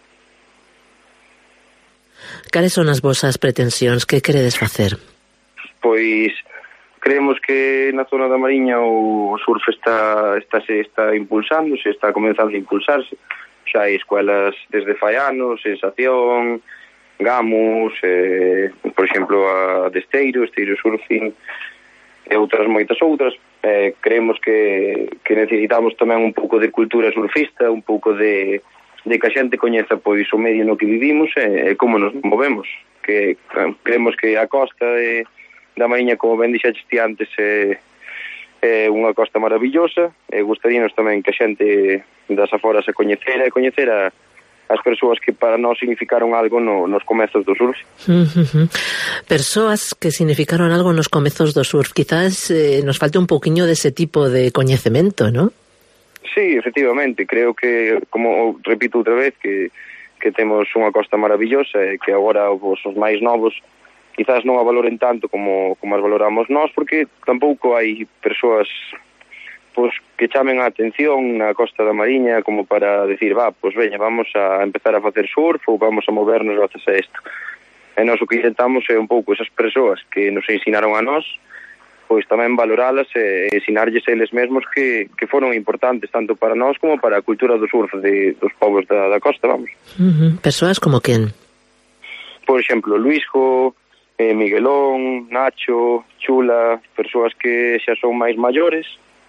Cales son as vosas pretensións? Que queredes facer? Pois creemos que na zona da Mariña o surf está impulsando, se está comenzando a impulsarse. Xa hai escuelas desde fai anos, Sensación, Gamos, por exemplo, a de Esteiro Surfing, e moitas outras. Creemos que necesitamos tamén un pouco de cultura surfista, un pouco de que a xente coñeza pois o medio no que vivimos e como nos movemos. Que creemos que a costa da Mariña, como ben dixaste antes, é unha costa maravillosa, e gustaríanos tamén que a xente das aforas a coñecer as persoas que para nós significaron algo nos comezos do surf. Persoas que significaron algo nos comezos do surf. Quizás nos falte un pouquiño dese tipo de coñecemento, ¿no? Sí, efectivamente, creo que, como repito outra vez, que temos unha costa maravillosa e que agora os máis novos quizás non a valoren tanto como as valoramos nós, porque tampouco hai persoas pois que chamen a atención na Costa da Mariña como para decir, pois veña, vamos a empezar a facer surf ou vamos a movernos gracias a isto. E nós o que intentamos é un pouco esas persoas que nos ensinaron a nós, pois tamén valoralas e ensinarlles a eles mesmos que foron importantes tanto para nós como para a cultura do surf dos povos da costa, vamos. Persoas como quen? Por exemplo, Luisjo, Miguelón, Nacho, Chula, persoas que xa son máis maiores,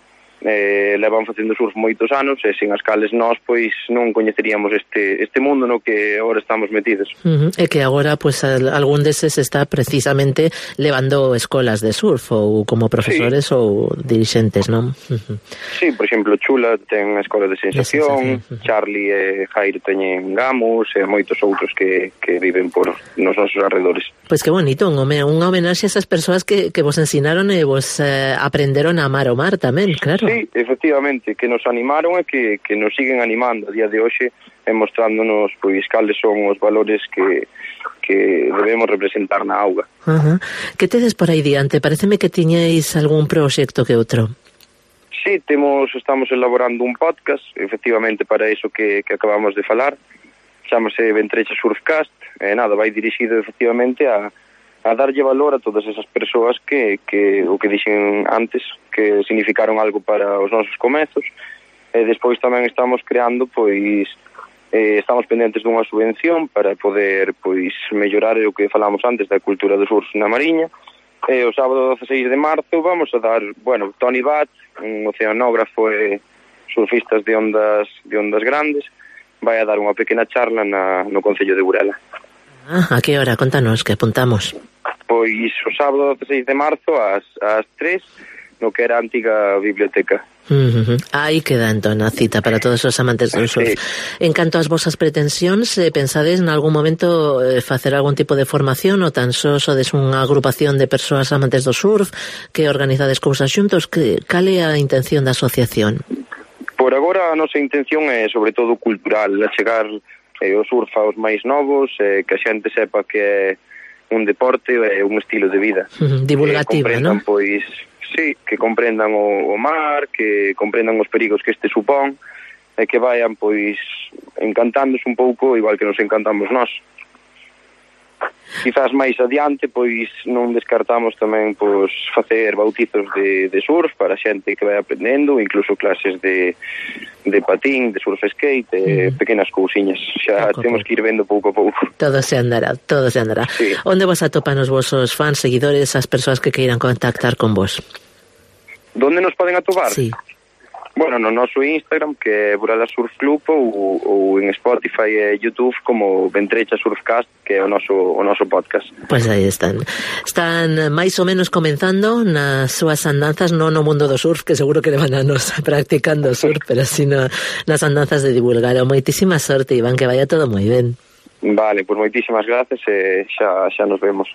levan facendo surf moitos anos e sen as cales nós pois non coñeceríamos este mundo no que agora estamos metidos. E que agora pois algún deses está precisamente levando escolas de surf ou como profesores ou dirixentes, non? Sí, por exemplo, Chula ten a escola de Sensación, Charlie e Jairo teñen Gamus e moitos outros que viven por nos nosos arredores. Pois que bonito, unha homenaxe a esas persoas que vos ensinaron e vos aprenderon a amar o mar tamén, claro. Sí, efectivamente, que nos animaron e que nos siguen animando a día de hoxe e mostrándonos pois cales son os valores que debemos representar na auga. Que tedes por aí diante? Pareceme que tiñeis algún proxecto que outro. Sí, estamos elaborando un podcast, efectivamente para iso que acabamos de falar, chamase Ventrecha Surfcast, e nada, vai dirixido efectivamente a darlle valor a todas esas persoas que o que dixen antes, que significaron algo para os nosos comezos, e despois tamén estamos creando, pois, estamos pendentes dunha subvención para poder, pois, mellorar o que falamos antes da cultura do surf na Mariña, e o sábado 16 de marzo vamos a dar, Tony Bat, un oceanógrafo e surfistas de ondas grandes, vai a dar unha pequena charla no Concello de Burela. A que hora? Contanos, que apuntamos. Pois o sábado 16 de marzo ás 3 no que era a antiga biblioteca. Aí queda entón a cita para todos os amantes do surf. En canto ás vosas pretensións, pensades en algún momento facer algún tipo de formación ou tan só sodes unha agrupación de persoas amantes do surf que organizades cousas xuntos? Cal é a intención da asociación? Por agora a nosa intención é sobre todo cultural, achegar o surf aos máis novos, que a xente sepa que é un deporte e un estilo de vida. Divulgativo, non? Pois, sí, que comprendan o mar, que comprendan os perigos que este supón, e que vayan, pois, encantándose un pouco, igual que nos encantamos nós. Quizás máis adiante, pois, non descartamos tamén, pois, facer bautizos de surf para xente que vai aprendendo, incluso clases de patín, de surf skate, pequenas cousiñas. Xa temos que ir vendo pouco a pouco. Todo se andará. Sí. Onde vos atopan os vosos fans, seguidores, as persoas que queiran contactar con vos? Donde nos poden atopar? Sí. No noso Instagram, que é Burela Surf Club, ou en Spotify e YouTube como Ventrecha Surfcast, que é o noso podcast. Pois aí están. Están máis ou menos comenzando nas súas andanzas, non no mundo do surf, que seguro que levan anos practicando surf, pero así nas andanzas de divulgar. Moitísima sorte, Iván, que vaya todo moi ben. Vale, pois moitísimas gracias e xa nos vemos.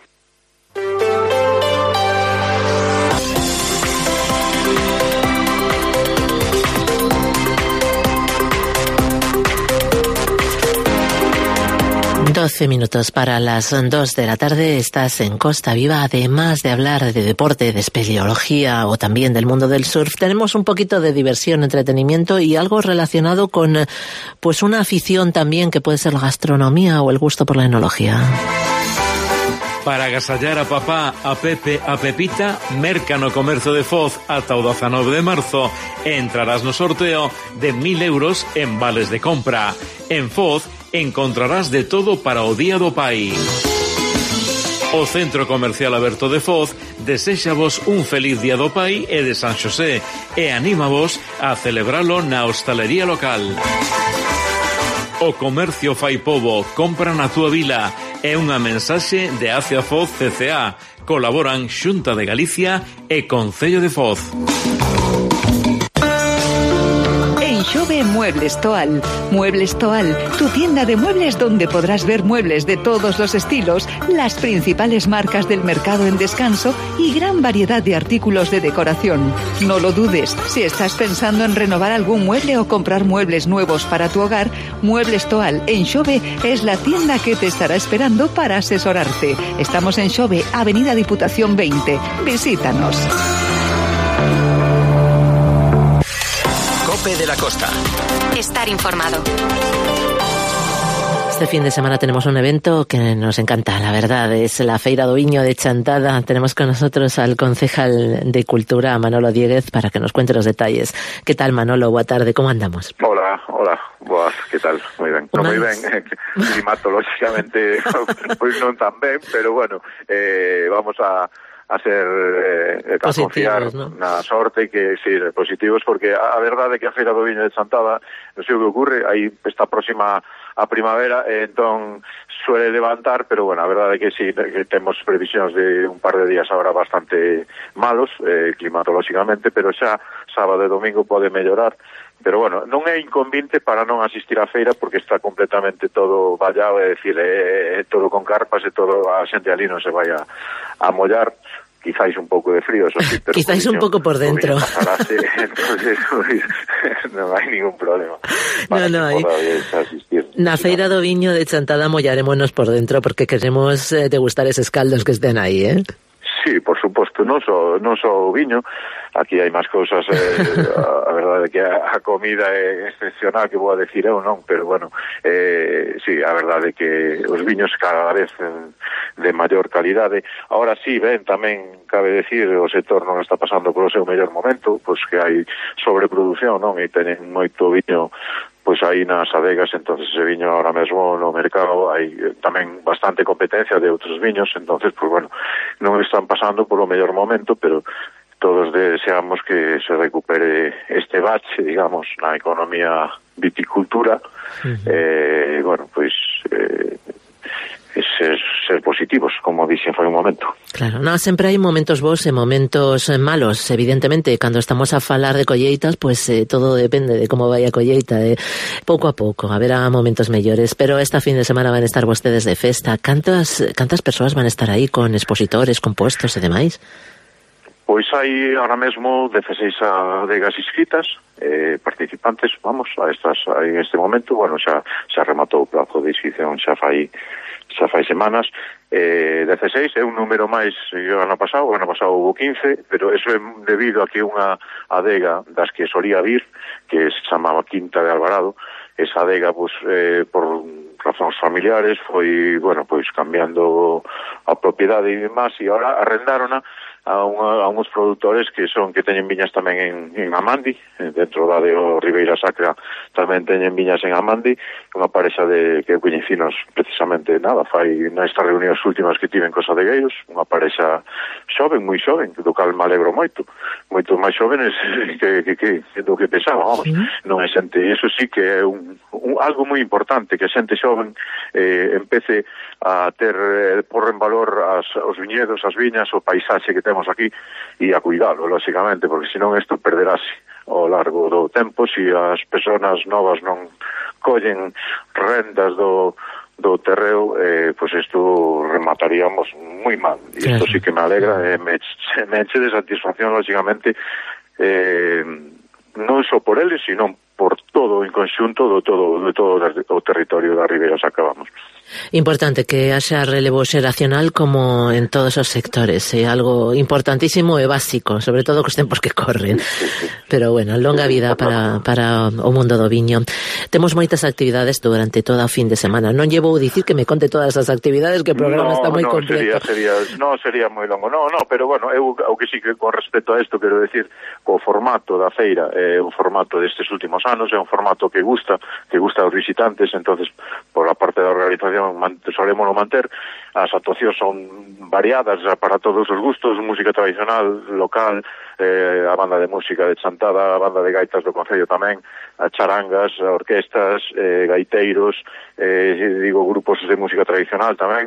Minutos para las 2 de la tarde. Estás en Costa Viva. Además de hablar de deporte, de espeleología o también del mundo del surf, tenemos un poquito de diversión, entretenimiento y algo relacionado con pues una afición también que puede ser la gastronomía o el gusto por la enología. Para agasallar a papá, a Pepe, a Pepita, merca no Comercio de Foz ata o 19 de marzo e entrarás no sorteo de 1.000 euros en vales de compra. En Foz encontrarás de todo para o Día do Pai. O Centro Comercial Aberto de Foz deséxavos un feliz Día do Pai e de San Xosé e anímavos a celebralo na hostalería local. O comercio fai pobo, compra na túa vila. É unha mensaxe de Acia Foz CCA. Colaboran Xunta de Galicia e Concello de Foz. En Xove en Muebles Toal. Muebles Toal, tu tienda de muebles donde podrás ver muebles de todos los estilos, las principales marcas del mercado en descanso y gran variedad de artículos de decoración. No lo dudes, si estás pensando en renovar algún mueble o comprar muebles nuevos para tu hogar, Muebles Toal en Xove es la tienda que te estará esperando para asesorarte. Estamos en Xove, Avenida Diputación 20. Visítanos. Cope de la Costa. Estar informado. Este fin de semana tenemos un evento que nos encanta, la verdad, es la Feira do Viño de Chantada. Tenemos con nosotros al concejal de Cultura, Manolo Dieguez, para que nos cuente los detalles. ¿Qué tal, Manolo? Boa tarde, ¿cómo andamos? Hola, boas, que tal? Moi ben, moi ben, climatolóxicamente pois non tan ben, pero bueno, vamos a ser a confiar, ¿no?, na sorte que sí, positivos, porque a verdade é que a Feira do Viño de Chantada, non sei o que ocurre, aí está próxima a primavera, entón suele levantar, pero bueno, a verdade é que sí, que temos previsións de un par de días agora bastante malos, climatolóxicamente, pero xa sábado e domingo pode mellorar. Pero bueno, non é inconvinte para non asistir á feira porque está completamente todo vallado, é dicir, todo con carpas e todo, a xente ali non se vai a mollar. Quizáis un pouco de frío, eso sí, pero quizáis un pouco por dentro. Entonces, non hai ningún problema. No hai. Na Feira do Viño de Chantada mollarémonos por dentro porque queremos degustar eses caldos que estén aí, ¿eh? Sí, por suposto, non só o viño, aquí hai máis cousas, a verdade é que a comida é excepcional, que vou a decir eu, non, pero bueno, sí, a verdade é que os viños cada vez de maior calidade. Ahora sí, ben, tamén cabe decir, o sector non está pasando polo seu mellor momento, pois que hai sobreproducción, non, e teñen moito viño pois aí nas adegas, entonces ese viño ahora mesmo no mercado hai tamén bastante competencia de outros viños, entonces, pois bueno, non están pasando polo mellor momento, pero todos deseamos que se recupere este bache, digamos, na economía viticultura, bueno, pois ser positivos, como dixen foi un momento. Claro, no, sempre hai momentos bons e momentos malos, evidentemente, cando estamos a falar de colleitas, pues todo depende de como vai a colleita, pouco a pouco, haberá momentos mellores, pero esta fin de semana van a estar vostedes de festa. Cantas persoas van a estar aí con expositores, con puestos e demais? Pois hai ahora mesmo 16 adegas inscritas, participantes, vamos, en este momento, bueno, xa rematou o prazo de inscripción, xa fai semanas, 16 é un número máis que o ano pasado houve 15, pero eso é debido a que unha adega das que solía vir, que se chamaba Quinta de Alvarado, esa adega, pues, por razóns familiares, foi, bueno, pois cambiando a propiedade e demás, e ahora arrendárona a uns produtores que teñen viñas tamén en Amandi, dentro da de Ribeira Sacra tamén teñen viñas en Amandi, unha parexa que coñecinos precisamente fai nestas reunións últimas que tiven cos adegueiros, unha parexa xoven, moi xoven, do cal me alegro moito máis xovenes que do que pensaba, vamos, non é xente, eso sí que é algo moi importante, que a xente xoven empece a ter, por en valor os viñedos, as viñas, o paisaxe que temos aquí e a cuidalo, lógicamente, porque senón isto perderase ao largo do tempo se as persoas novas non collen rendas do terreo, pois isto remataríamos moi mal, e isto sí que me alegra, me enche de satisfacción, lógicamente, non só por eles, sino por todo en conxunto de todo o territorio da Ribeira Sacra, vamos. Importante que haxa relevo xeracional como en todos os sectores, é algo importantísimo e básico, sobre todo cos tempos que corren. Pero bueno, longa vida para o mundo do viño. Temos moitas actividades durante toda a fin de semana. Non llevo a dicir que me conte todas as actividades, que o programa está moi completo. Sería moi longo. No, pero bueno, eu o que sí que con respecto a isto quero decir, o formato da feira é un formato destes últimos anos, é un formato que gusta aos visitantes, entonces por a parte da organización solémoslo manter. As actuacións son variadas para todos os gustos, música tradicional, local, a banda de música de Chantada, a banda de gaitas do Concello tamén, a charangas, orquestas, gaiteiros, grupos de música tradicional tamén,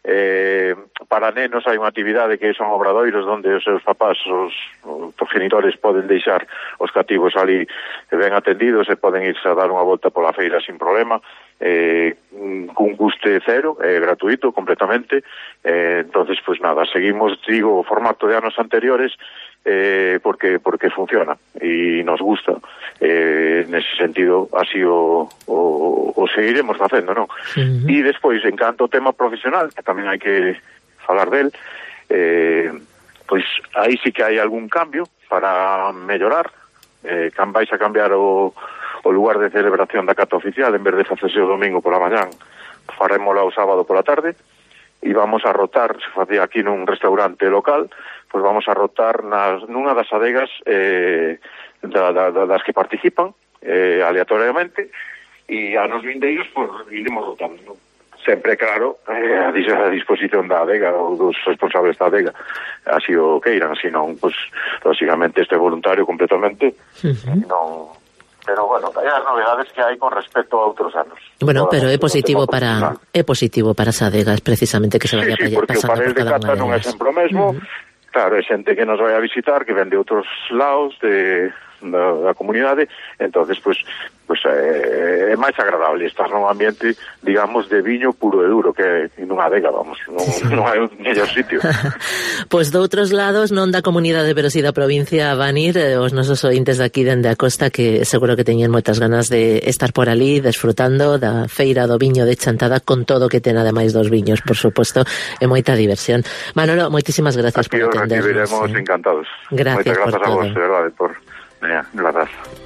Para nenos hai unha actividade que son obradoiros onde os seus papás, os progenitores poden deixar os cativos ali ben atendidos e poden irse a dar unha volta pola feira sin problema, cun custe cero, gratuito completamente. Entonces, pues nada, seguimos, digo, o formato de anos anteriores porque funciona e nos gusta. Nese sentido así o seguiremos facendo, non? E despois, en canto ao tema profesional, que tamén hai que falar del, pois aí sí que hai algún cambio para mellorar. Vais a cambiar o lugar de celebración da cata oficial, en vez de facerse o domingo pola mañán, farémola o sábado pola tarde, e vamos a rotar, se facía aquí nun restaurante local, pois vamos a rotar nunha das adegas das que participan aleatoriamente, e a nos vindeiros pois iremos rotando, sempre, claro, a disposición da adega ou dos responsables da adega, así o queiran, senón, pois, lógicamente este voluntario completamente, non. Pero bueno, hai as novedades que hai con respecto a outros anos. Bueno, pero é positivo para as adegas, precisamente, que se vaya pasando por cada unha delas. Sí, porque o panel de cata non é sempre o mesmo. Claro, é xente que nos vai a visitar, que ven de outros lados da comunidade, entonces pues é máis agradable estar nun ambiente, digamos, de viño puro e duro, que nunha adega, vamos, non hai un mellor sitio. Pois de outros lados, non da comunidade, pero si da provincia, van ir os nosos ointes daqui dende a costa, que seguro que teñen moitas ganas de estar por ali desfrutando da feira do viño de Chantada, con todo que ten ademais dos viños, por suposto, e moita diversión. Manolo, moitísimas gracias por atendernos. Aquí os recibiremos encantados. Gracias por todo. Moitas grazas a vos, de verdade, por... Gracias.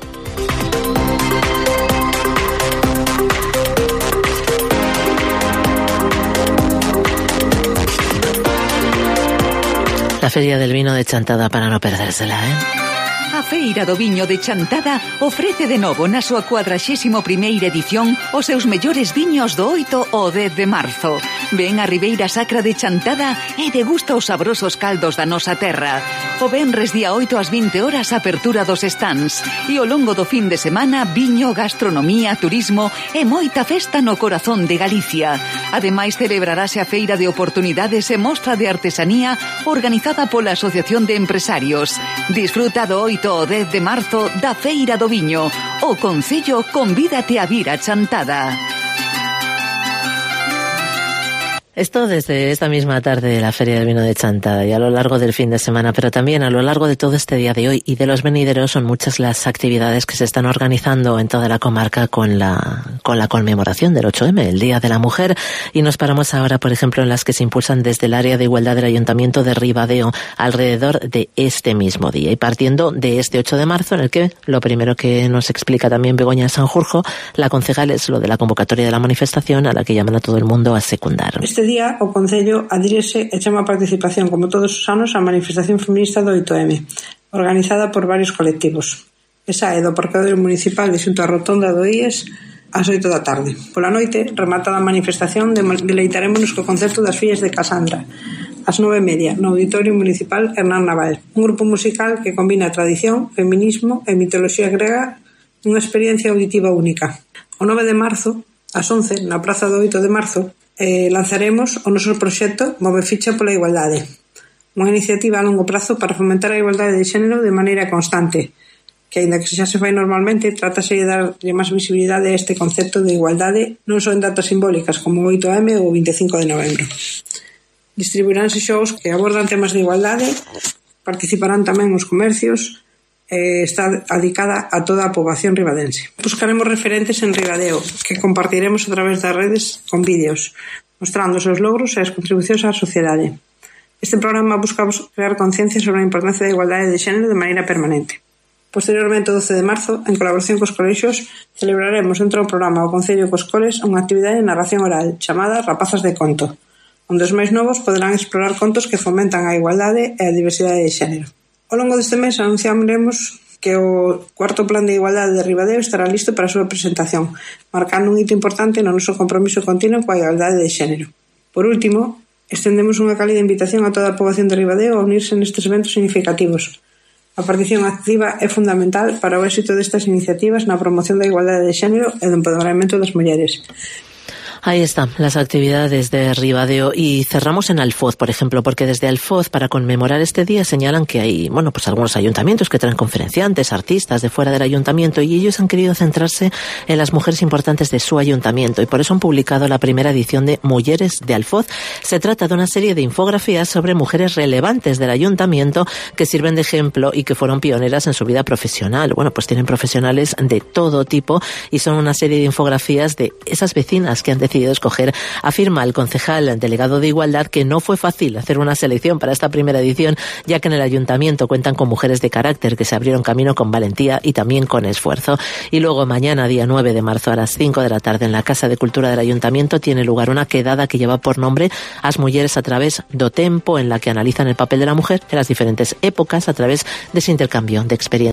La Feria del Vino de Chantada para no perdérsela, A Feira do Viño de Chantada ofrece de novo na súa 41ª edición os seus mellores viños do 8 ao 10 de marzo. Ven a Ribeira Sacra de Chantada e degusta os sabrosos caldos da nosa terra. O venres día 8 ás 20 horas apertura dos stands e ao longo do fin de semana viño, gastronomía, turismo e moita festa no corazón de Galicia. Ademais celebrarase a Feira de Oportunidades e Mostra de Artesanía organizada pola Asociación de Empresarios. Disfruta do 8 ao 10 de marzo da Feira do Viño. O Concello convídate a vir a Chantada. Esto desde esta misma tarde de la Feria del Vino de Chantada y a lo largo del fin de semana, pero también a lo largo de todo este día de hoy y de los venideros, son muchas las actividades que se están organizando en toda la comarca con la conmemoración del 8M, el Día de la Mujer, y nos paramos ahora, por ejemplo, en las que se impulsan desde el área de igualdad del Ayuntamiento de Ribadeo alrededor de este mismo día, y partiendo de este 8 de marzo, en el que lo primero que nos explica también Begoña Sanjurjo, la concejal, es lo de la convocatoria de la manifestación a la que llaman a todo el mundo a secundar. Este día o Concello adírese e chama a participación, como todos os anos, á manifestación feminista do 8M, organizada por varios colectivos. Esa é do Parqueadero Municipal de xunto á Rotonda do IES ás 8 da tarde. Pola noite, rematada a manifestación, deleitaremos co concerto das Fillas de Casandra, ás 9:30, no Auditorio Municipal Hernán Naval, un grupo musical que combina tradición, feminismo e mitoloxía grega nunha experiencia auditiva única. O 9 de marzo, ás 11, na Praza do 8 de marzo, lanzaremos o noso proxecto Move Ficha pola Igualdade, unha iniciativa a longo prazo para fomentar a igualdade de xénero de maneira constante, que, aínda que xa se fai normalmente, trátase de darlle máis visibilidade a este concepto de igualdade non só en datas simbólicas como o 8M ou o 25 de novembro. Distribuiránse xogos que abordan temas de igualdade, participarán tamén os comercios, está dedicada a toda a poboación ribadense. Buscaremos referentes en Ribadeo, que compartiremos a través das redes con vídeos, mostrando os seus logros e as contribucións á sociedade. Este programa busca crear conciencia sobre a importancia da igualdade de xénero de maneira permanente. Posteriormente, o 12 de marzo, en colaboración cos colexios, celebraremos dentro do programa O Concello cos Coles unha actividade de narración oral chamada Rapazas de Conto, onde os máis novos poderán explorar contos que fomentan a igualdade e a diversidade de xénero. Ao longo deste mes anunciaremos que o cuarto plan de igualdade de Ribadeo estará listo para a súa presentación, marcando un hito importante no noso compromiso continuo coa igualdade de xénero. Por último, estendemos unha cálida invitación a toda a poboación de Ribadeo a unirse nestes eventos significativos. A participación activa é fundamental para o éxito destas iniciativas na promoción da igualdade de xénero e do empoderamento das mulleres. Ahí están las actividades de Ribadeo y cerramos en Alfoz, por ejemplo, porque desde Alfoz, para conmemorar este día, señalan que hay, pues algunos ayuntamientos que traen conferenciantes, artistas de fuera del ayuntamiento, y ellos han querido centrarse en las mujeres importantes de su ayuntamiento, y por eso han publicado la primera edición de Mujeres de Alfoz. Se trata de una serie de infografías sobre mujeres relevantes del ayuntamiento que sirven de ejemplo y que fueron pioneras en su vida profesional. Pues tienen profesionales de todo tipo y son una serie de infografías de esas vecinas que han decidido escoger. Afirma el concejal delegado de Igualdad que no fue fácil hacer una selección para esta primera edición, ya que en el ayuntamiento cuentan con mujeres de carácter que se abrieron camino con valentía y también con esfuerzo. Y luego mañana, día 9 de marzo, a las 5 de la tarde, en la Casa de Cultura del Ayuntamiento tiene lugar una quedada que lleva por nombre As Mulleres a través do Tempo, en la que analizan el papel de la mujer en las diferentes épocas a través de ese intercambio de experiencias.